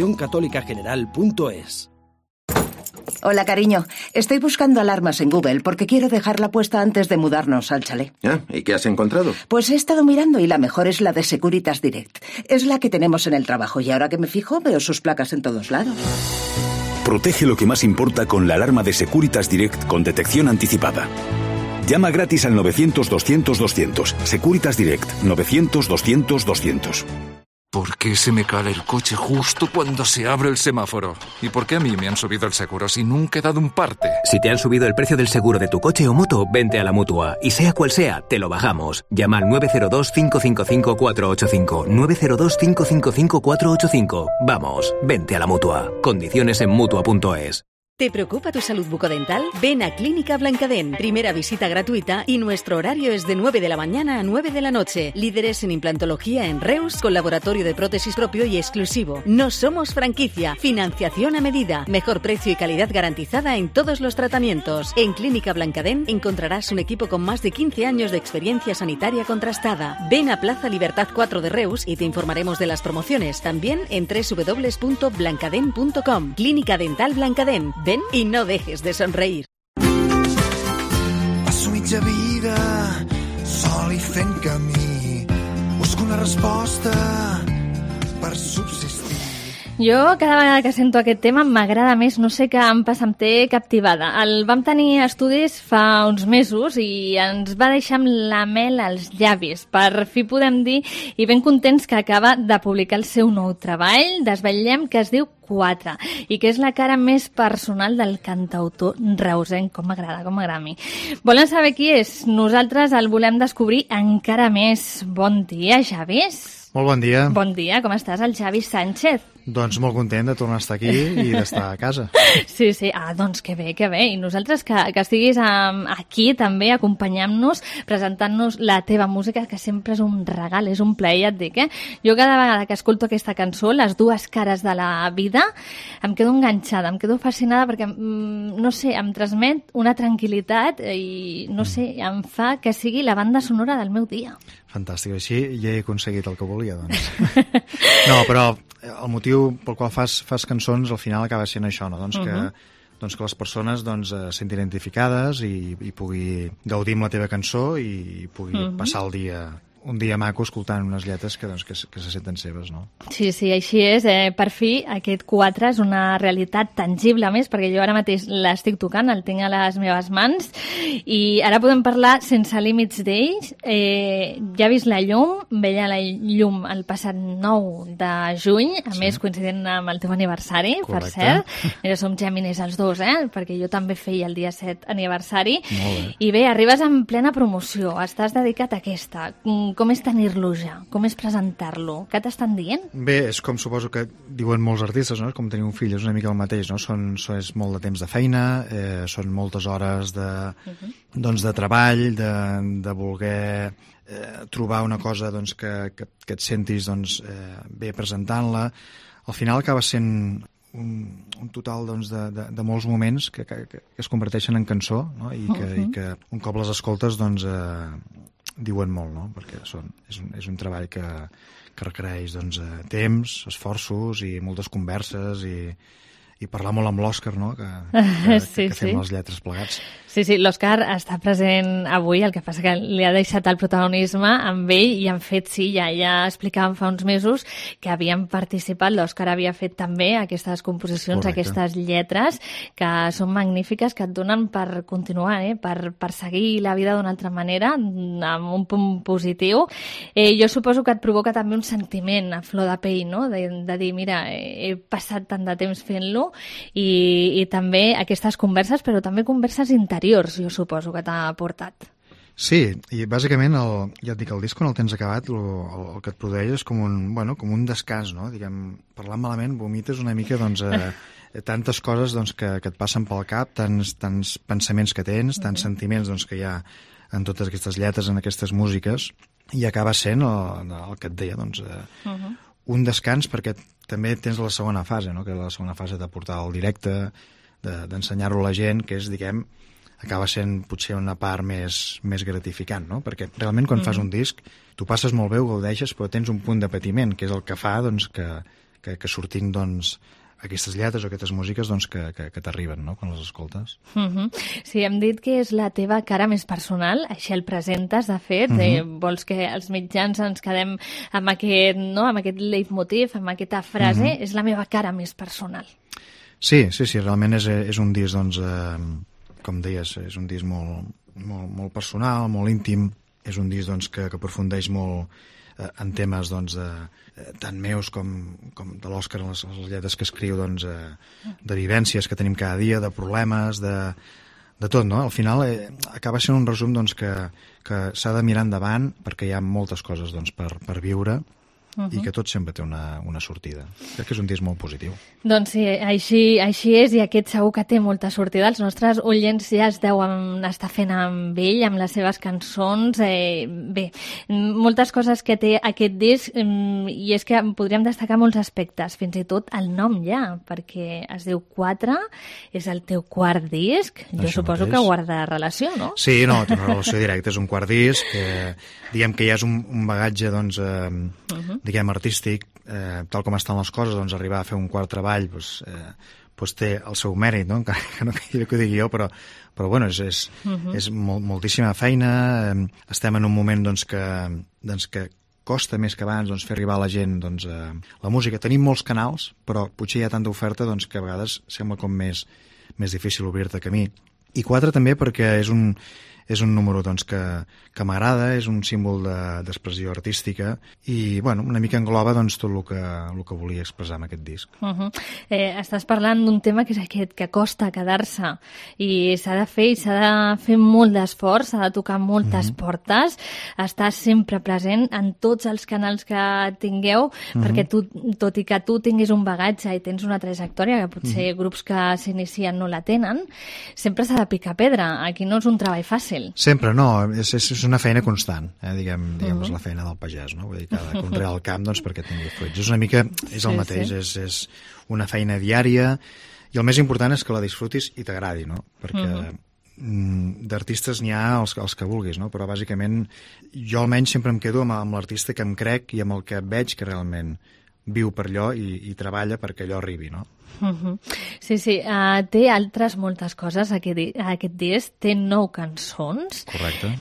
accioncatolicageneral.es. Hola, cariño. Estoy buscando alarmas en Google porque quiero dejarla puesta antes de mudarnos al chalet. ¿Y qué has encontrado? Pues he estado mirando y la mejor es la de Securitas Direct. Es la que tenemos en el trabajo y ahora que me fijo veo sus placas en todos lados. Protege lo que más importa con la alarma de Securitas Direct con detección anticipada. Llama gratis al 900-200-200. Securitas Direct, 900-200-200. ¿Por qué se me cae el coche justo cuando se abre el semáforo? ¿Y por qué a mí me han subido el seguro si nunca he dado un parte? Si te han subido el precio del seguro de tu coche o moto, vente a la Mutua. Y sea cual sea, te lo bajamos. Llama al 902-555-485. 902-555-485. Vamos, vente a la Mutua. Condiciones en Mutua.es. ¿Te preocupa tu salud bucodental? Ven a Clínica Blancadent. Primera visita gratuita y nuestro horario es de 9 de la mañana a 9 de la noche. Líderes en implantología en Reus, con laboratorio de prótesis propio y exclusivo. No somos franquicia. Financiación a medida. Mejor precio y calidad garantizada en todos los tratamientos. En Clínica Blancadent encontrarás un equipo con más de 15 años de experiencia sanitaria contrastada. Ven a Plaza Libertad 4 de Reus y te informaremos de las promociones. También en www.blancadent.com. Clínica Dental Blancadent. Ven y no dejes de sonreír. Passo mitja vida sol i fent camí. Busco una resposta per subsistir. Jo, cada vegada que sento aquest tema, m'agrada més, no sé què em passa, em té captivada. El vam tenir a estudis fa uns mesos i ens va deixar amb la mel als llavis. Per fi podem dir, i ben contents que acaba de publicar el seu nou treball, desvetllem, que es diu 4, i que és la cara més personal del cantautor reusenc. Com m'agrada a mi. Volen saber qui és? Nosaltres el volem descobrir encara més. Bon dia, Javis. Molt bon dia. Bon dia, com estàs? El Javi Sánchez. Doncs molt content de tornar a estar aquí i d'estar a casa. Sí, sí. Doncs que bé, que bé. I nosaltres que estiguis aquí també acompanyant-nos, presentant-nos la teva música, que sempre és un regal, és un plaer, ja et dic, Jo cada vegada que escolto aquesta cançó, Les dues cares de la vida, em quedo enganxada, em quedo fascinada perquè, no sé, em transmet una tranquil·litat i, no sé, em fa que sigui la banda sonora del meu dia. Fantàstic, així ja he aconseguit el que volia, doncs. No, però el motiu pel qual fas cançons al final acaba sent això, no? Doncs que les persones se sentin identificades i pugui gaudir amb la teva cançó i pugui passar el dia, un dia maco escoltant unes lletres que se senten seves, no? Sí, sí, així és. Per fi, aquest 4 és una realitat tangible més, perquè jo ara mateix l'estic tocant, el tinc a les meves mans, i ara podem parlar sense límits d'ells. Ja he vist la llum, veia la llum el passat 9 de juny, a més coincidint amb el teu aniversari, per cert. Mira, som Géminis els dos, perquè jo també feia el dia 7 aniversari. I bé, arribes en plena promoció, estàs dedicat a aquesta. Com és tenir-lo ja? Com és presentar-lo? Què t'estan dient? Bé, és com suposo que diuen molts artistes, no? Com tenir un fill, és una mica el mateix, no? És molt de temps de feina, són moltes hores de treball, de voler trobar una cosa que et sentis bé presentant-la. Al final acaba sent un total de molts moments que es converteixen en cançó, no? I que un cop les escoltes diuen molt, no? Perquè és un treball que requereix temps, esforços i moltes converses i parlar molt amb l'Òscar, no? Que fem les lletres plegats. Sí, sí, l'Òscar està present avui, el que passa que li ha deixat el protagonisme amb ell i en fet, sí, ja explicàvem fa uns mesos que havien participat, l'Òscar havia fet també aquestes composicions, aquestes lletres que són magnífiques, que et donen per continuar, per seguir la vida d'una altra manera, amb un punt positiu. Jo suposo que et provoca també un sentiment a flor de pell, no? De dir, mira, he passat tant de temps fent-lo i també aquestes converses, però també converses interiors, jo suposo que t'ha aportat. Sí, i bàsicament, ja et dic, el disc quan el tens acabat, el que et produeix és com un descans, no? Diguem, parlant malament, vomites una mica, tantes coses que et passen pel cap, tants pensaments que tens, tants sentiments que hi ha en totes aquestes lletres, en aquestes músiques, i acaba sent el que et deia, un descans, perquè també tens la segona fase, no? Que és la segona fase de portar al directe, d'ensenyar-ho a la gent, que és, diguem, acaba sent potser una part més gratificant, no? Perquè realment quan fas un disc tu passes molt bé, ho gaudeixes, però tens un punt de patiment, que és el que fa que sortint aquestes lletres o aquestes músiques que t'arriben, no?, quan les escoltes. Sí, hem dit que és la teva cara més personal, així el presentes, de fet. Vols que els mitjans ens quedem amb aquest leitmotiv, amb aquesta frase, és la meva cara més personal. Sí, realment és un disc, com deies, és un disc molt personal, molt íntim, és un disc que aprofundeix molt en temes tant meus com de l'Òscar, les lletres que escriu, de vivències que tenim cada dia, de problemes, de tot, no? Al final acaba sent un resum que s'ha de mirar endavant perquè hi ha moltes coses per viure i que tot sempre té una sortida. Crec que és un disc molt positiu. Doncs sí, així és, i aquest segur que té molta sortida. Els nostres oients ja es deuen estar fent amb ell, amb les seves cançons. Bé, moltes coses que té aquest disc, i és que podríem destacar molts aspectes, fins i tot el nom ja, perquè es diu 4, és el teu quart disc. Jo suposo que guarda relació, no? Sí, no, té una relació directa, és un quart disc, diguem que ja és un bagatge, doncs, diguem, artístic, tal com estan les coses, doncs arribar a fer un quart treball doncs té el seu mèrit, no? Encara que no que ho digui jo, però bueno, és moltíssima feina. Estem en un moment doncs, que costa més que abans doncs, fer arribar a la gent doncs, la música. Tenim molts canals, però potser hi ha tanta oferta doncs, que a vegades sembla com més difícil obrir-te camí. I 4 també perquè és un número doncs, que m'agrada, és un símbol d'expressió artística i bueno, una mica engloba doncs, tot el que volia expressar amb aquest disc. Estàs parlant d'un tema que és aquest, que costa quedar-se i s'ha de fer molt d'esforç, s'ha de tocar moltes portes, estar sempre present en tots els canals que tingueu, perquè tot i que tu tinguis un bagatge i tens una trajectòria que potser grups que s'inicien no la tenen, sempre s'ha de picar pedra. Aquí no és un treball fàcil. Sempre, no, és una feina constant, diguem és la feina del pagès, no? Vull dir, cada conrear el camp doncs, perquè tingui fruits. És una mica, és el mateix, és una feina diària i el més important és que la disfrutis i t'agradi, no? Perquè d'artistes n'hi ha els que vulguis, no? Però bàsicament jo almenys sempre em quedo amb l'artista que em crec i amb el que veig que realment viu per allò i treballa perquè allò arribi, no? Sí, té altres moltes coses aquest disc, té 9 cançons. Correcte.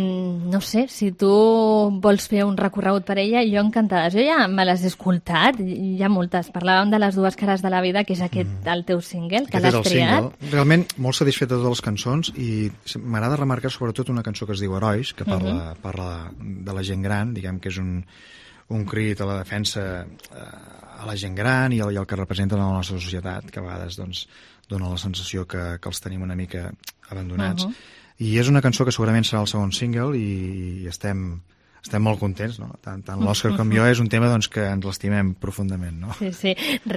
No sé, si tu vols fer un recorregut per ella, jo encantada. Jo ja me les he escoltat, hi ha moltes. Parlàvem de les 2 cares de la vida, que és el teu single, que l'has triat. Realment molt satisfet de totes les cançons i m'agrada remarcar sobretot una cançó que es diu Herois, que parla de la gent gran, diguem que és un crit a la defensa a la gent gran i el que representen a la nostra societat, que a vegades doncs, dona la sensació que els tenim una mica abandonats. I és una cançó que segurament serà el segon single i estem molt contents, no? Tant l'Òscar com jo és un tema doncs, que ens l'estimem profundament, no? Sí.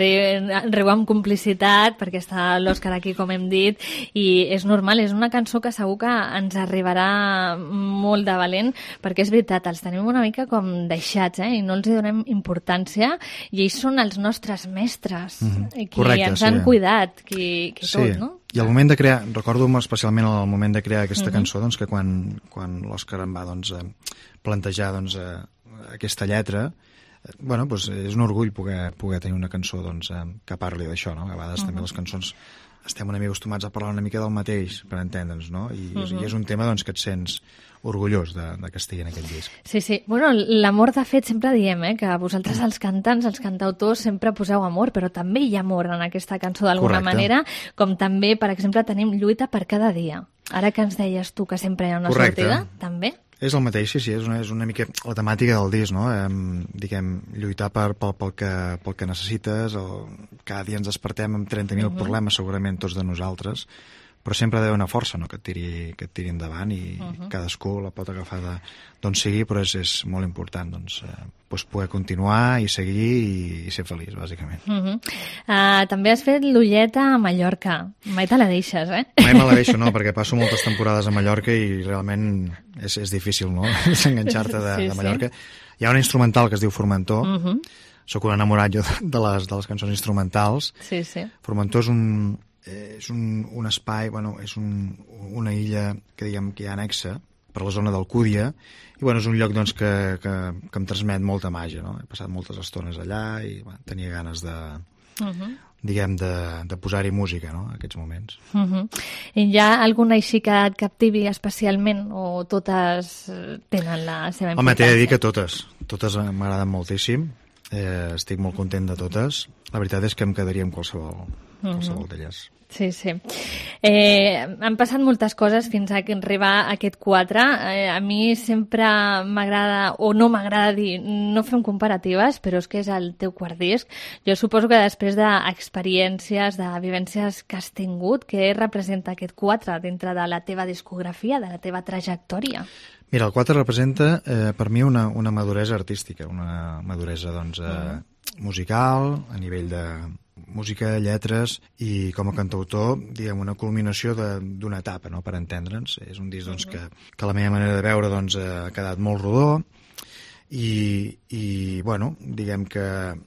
Riu amb complicitat, perquè està l'Òscar aquí, com hem dit, i és normal, és una cançó que segur que ens arribarà molt de valent, perquè és veritat, els tenim una mica com deixats, i no els hi donem importància, i ells són els nostres mestres, qui ens han cuidat, qui tot, no? I al moment de crear, recordo especialment el moment de crear aquesta cançó, doncs, que quan l'Òscar em va plantejar aquesta lletra, bueno, doncs és un orgull poder tenir una cançó que parli d'això, no? A vegades també les cançons estem una mica acostumats a parlar una mica del mateix, per entendre'ns, no? I és un tema que et sents orgullós de que estigui en aquest disc. Sí. Bueno, l'amor, de fet, sempre diem que vosaltres, els cantants, els cantautors, sempre poseu amor, però també hi ha amor en aquesta cançó d'alguna manera, com també, per exemple, tenim Lluita per cada dia. Ara que ens deies tu que sempre hi ha una sortida, també? És el mateix, sí, és una mica la temàtica del disc, no? Diguem, lluitar pel que necessites, cada dia ens despertem amb 30.000 problemes, segurament tots de nosaltres, però sempre ha d'haver una força, no?, que et tiri endavant i cadascú la pot agafar d'on sigui, però és molt important poder continuar i seguir i ser feliç, bàsicament. També has fet l'Ulleta a Mallorca. Mai te la deixes, Mai me la deixo, no, perquè passo moltes temporades a Mallorca i realment és difícil, no?, desenganxar-te de Mallorca. Hi ha una instrumental que es diu Formentor. Soc un enamorat jo de les cançons instrumentals. Formentor és un espai, és una illa que diguem que hi ha anexa per la zona d'Alcúdia i és un lloc doncs, que em transmet molta màgia, no? He passat moltes estones allà i tenia ganes de posar-hi música, no?, en aquests moments. I hi ha alguna així que et captivi especialment o totes tenen la seva importància? Home, t'he de dir que totes m'agraden moltíssim, estic molt content de totes. La veritat és que em quedaria amb qualsevol d'elles. Sí. Han passat moltes coses fins a arribar a aquest 4. A mi sempre m'agrada, o no m'agrada dir, no fem comparatives, però és que és el teu quart disc. Jo suposo que després d'experiències, de vivències que has tingut, què representa aquest 4 dintre de la teva discografia, de la teva trajectòria? Mira, el 4 representa per mi una maduresa artística, una maduresa doncs, musical, a nivell de música, lletres, i com a cantautor, diguem, una culminació d'una etapa, no?, per entendre'ns. És un disc doncs, que la meva manera de veure doncs, ha quedat molt rodó i bueno, diguem que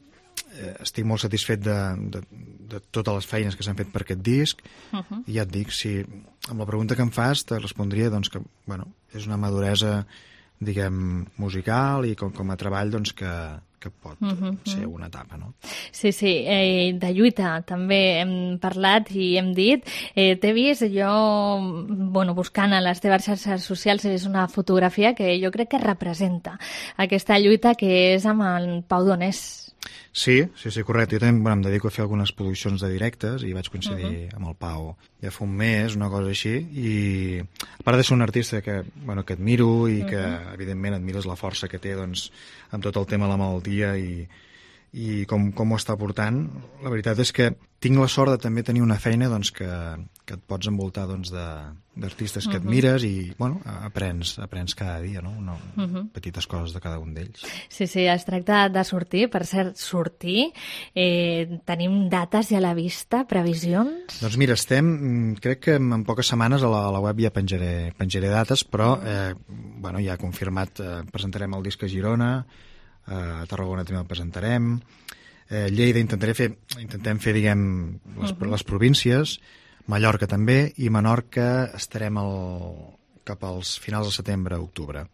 estic molt satisfet de totes les feines que s'han fet per aquest disc i ja et dic, si amb la pregunta que em fas te respondria doncs, que bueno, és una maduresa, diguem, musical i com a treball doncs, que pot ser una etapa, no? Sí, de lluita també hem parlat i hem dit. T'he vist, jo, buscant a les teves xarxes socials, és una fotografia que jo crec que representa aquesta lluita, que és amb el Pau Donés. Sí, correcte. Jo també em dedico a fer algunes produccions de directes i vaig coincidir amb el Pau ja fa un mes, una cosa així, i a part de ser un artista que admiro i que evidentment admires la força que té doncs, amb tot el tema de la malaltia i com ho està portant, la veritat és que tinc la sort de també tenir una feina doncs, que et pots envoltar doncs, d'artistes que admires i aprens cada dia, no? Petites coses de cada un d'ells. Sí, es tracta de sortir. Per cert, sortir, tenim dates ja a la vista, previsions? Doncs mira, crec que en poques setmanes a la web ja penjaré dates, però ja confirmat, presentarem el disc a Girona, a Tarragona també el presentarem, Lleida intentem fer, diguem, les províncies, Mallorca també, i Menorca estarem cap als finals de setembre, octubre.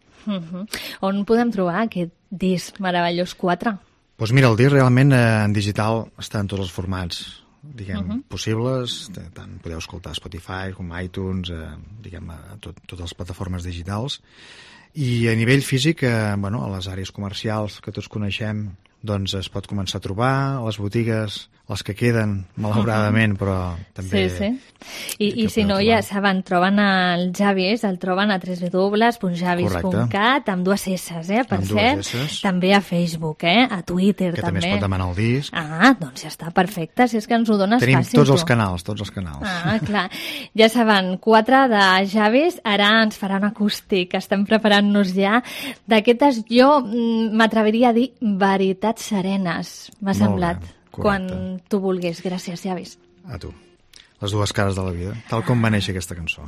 On podem trobar aquest disc meravellós 4? Doncs mira, el disc realment en digital està en tots els formats, diguem, possibles, tant podeu escoltar a Spotify com a iTunes, diguem, a totes les plataformes digitals, i a nivell físic, a les àrees comercials que tots coneixem, doncs es pot començar a trobar a les botigues, les que queden, malauradament, però també... Sí. I si no, ja saben, troben el Javis, el troben a www.javis.cat, amb 2 S, per cert, també a Facebook, a Twitter, que també es pot demanar el disc. Doncs ja està, perfecte, si és que ens ho dones fàcil. Tenim tots els canals. Clar. Ja saben, 4 de Javis, ara ens farà un acústic, estem preparant-nos ja d'aquestes, jo m'atreviria a dir veritats serenes, m'ha semblat. Quan tu vulguis. Gràcies, Javis. A tu. Les dues cares de la vida, tal com va néixer aquesta cançó.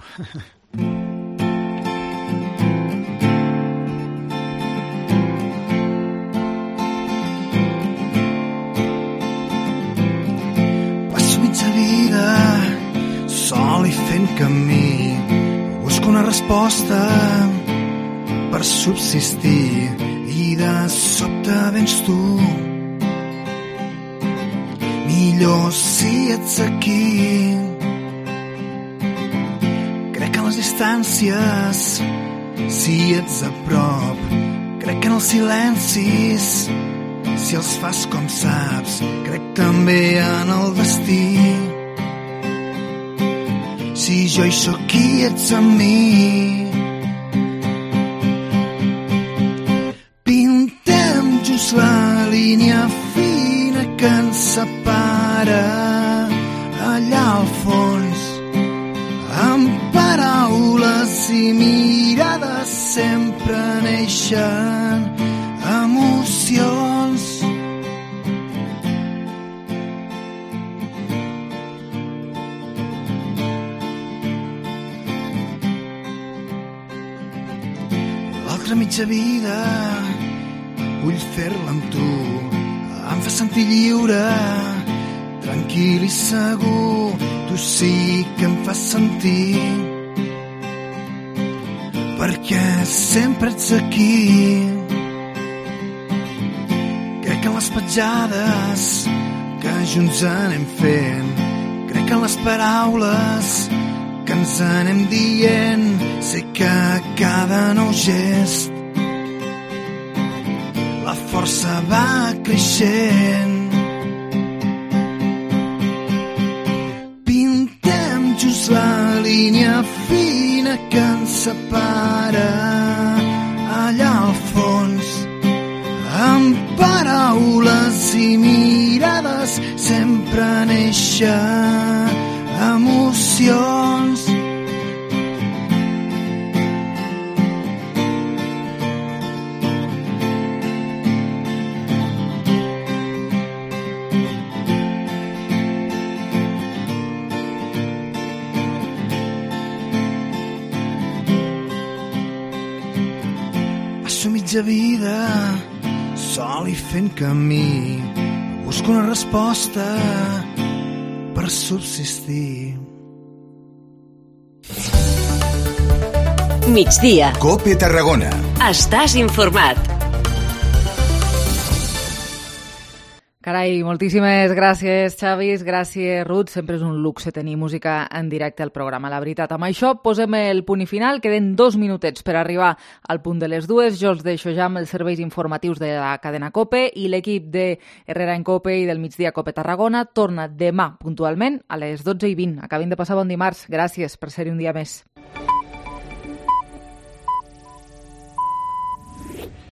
Passo mitja vida sol i fent camí, busco una resposta per subsistir i de sobte vens tu. Millor si ets aquí. Crec en les distàncies, si ets a prop. Crec en els silencis, si els fas com saps. Crec també en el destí. Si jo hi soc i ets amb mi. Pintem just la línia fina que ens separa allà al fons, amb paraules i mirades sempre neixen emocions. L'altra mitja vida vull fer-la amb tu. Em fa sentir lliure, tranquil i segur. Tu sí que em fas sentir, perquè sempre ets aquí. Crec en les petjades que junts anem fent. Crec en les paraules que ens anem dient. Sé que cada nou gest la força va creixent. Pintem just la línia fina que ens separa allà al fons, amb paraules i mirades sempre neixen emocions. Passo mitja vida sol i fent camí. Busco una resposta per subsistir. Migdia. COPE Tarragona. Estàs informat. Carai, moltíssimes gràcies, Xavis, gràcies, Ruth. Sempre és un luxe tenir música en directe al programa, la veritat. Amb això posem el punt i final. Queden 2 minutets per arribar al punt de les 2. Jo els deixo ja amb els serveis informatius de la cadena COPE i l'equip de Herrera en COPE i del Migdia COPE Tarragona torna demà puntualment a les 12:20. Acabin de passar bon dimarts. Gràcies per ser-hi un dia més.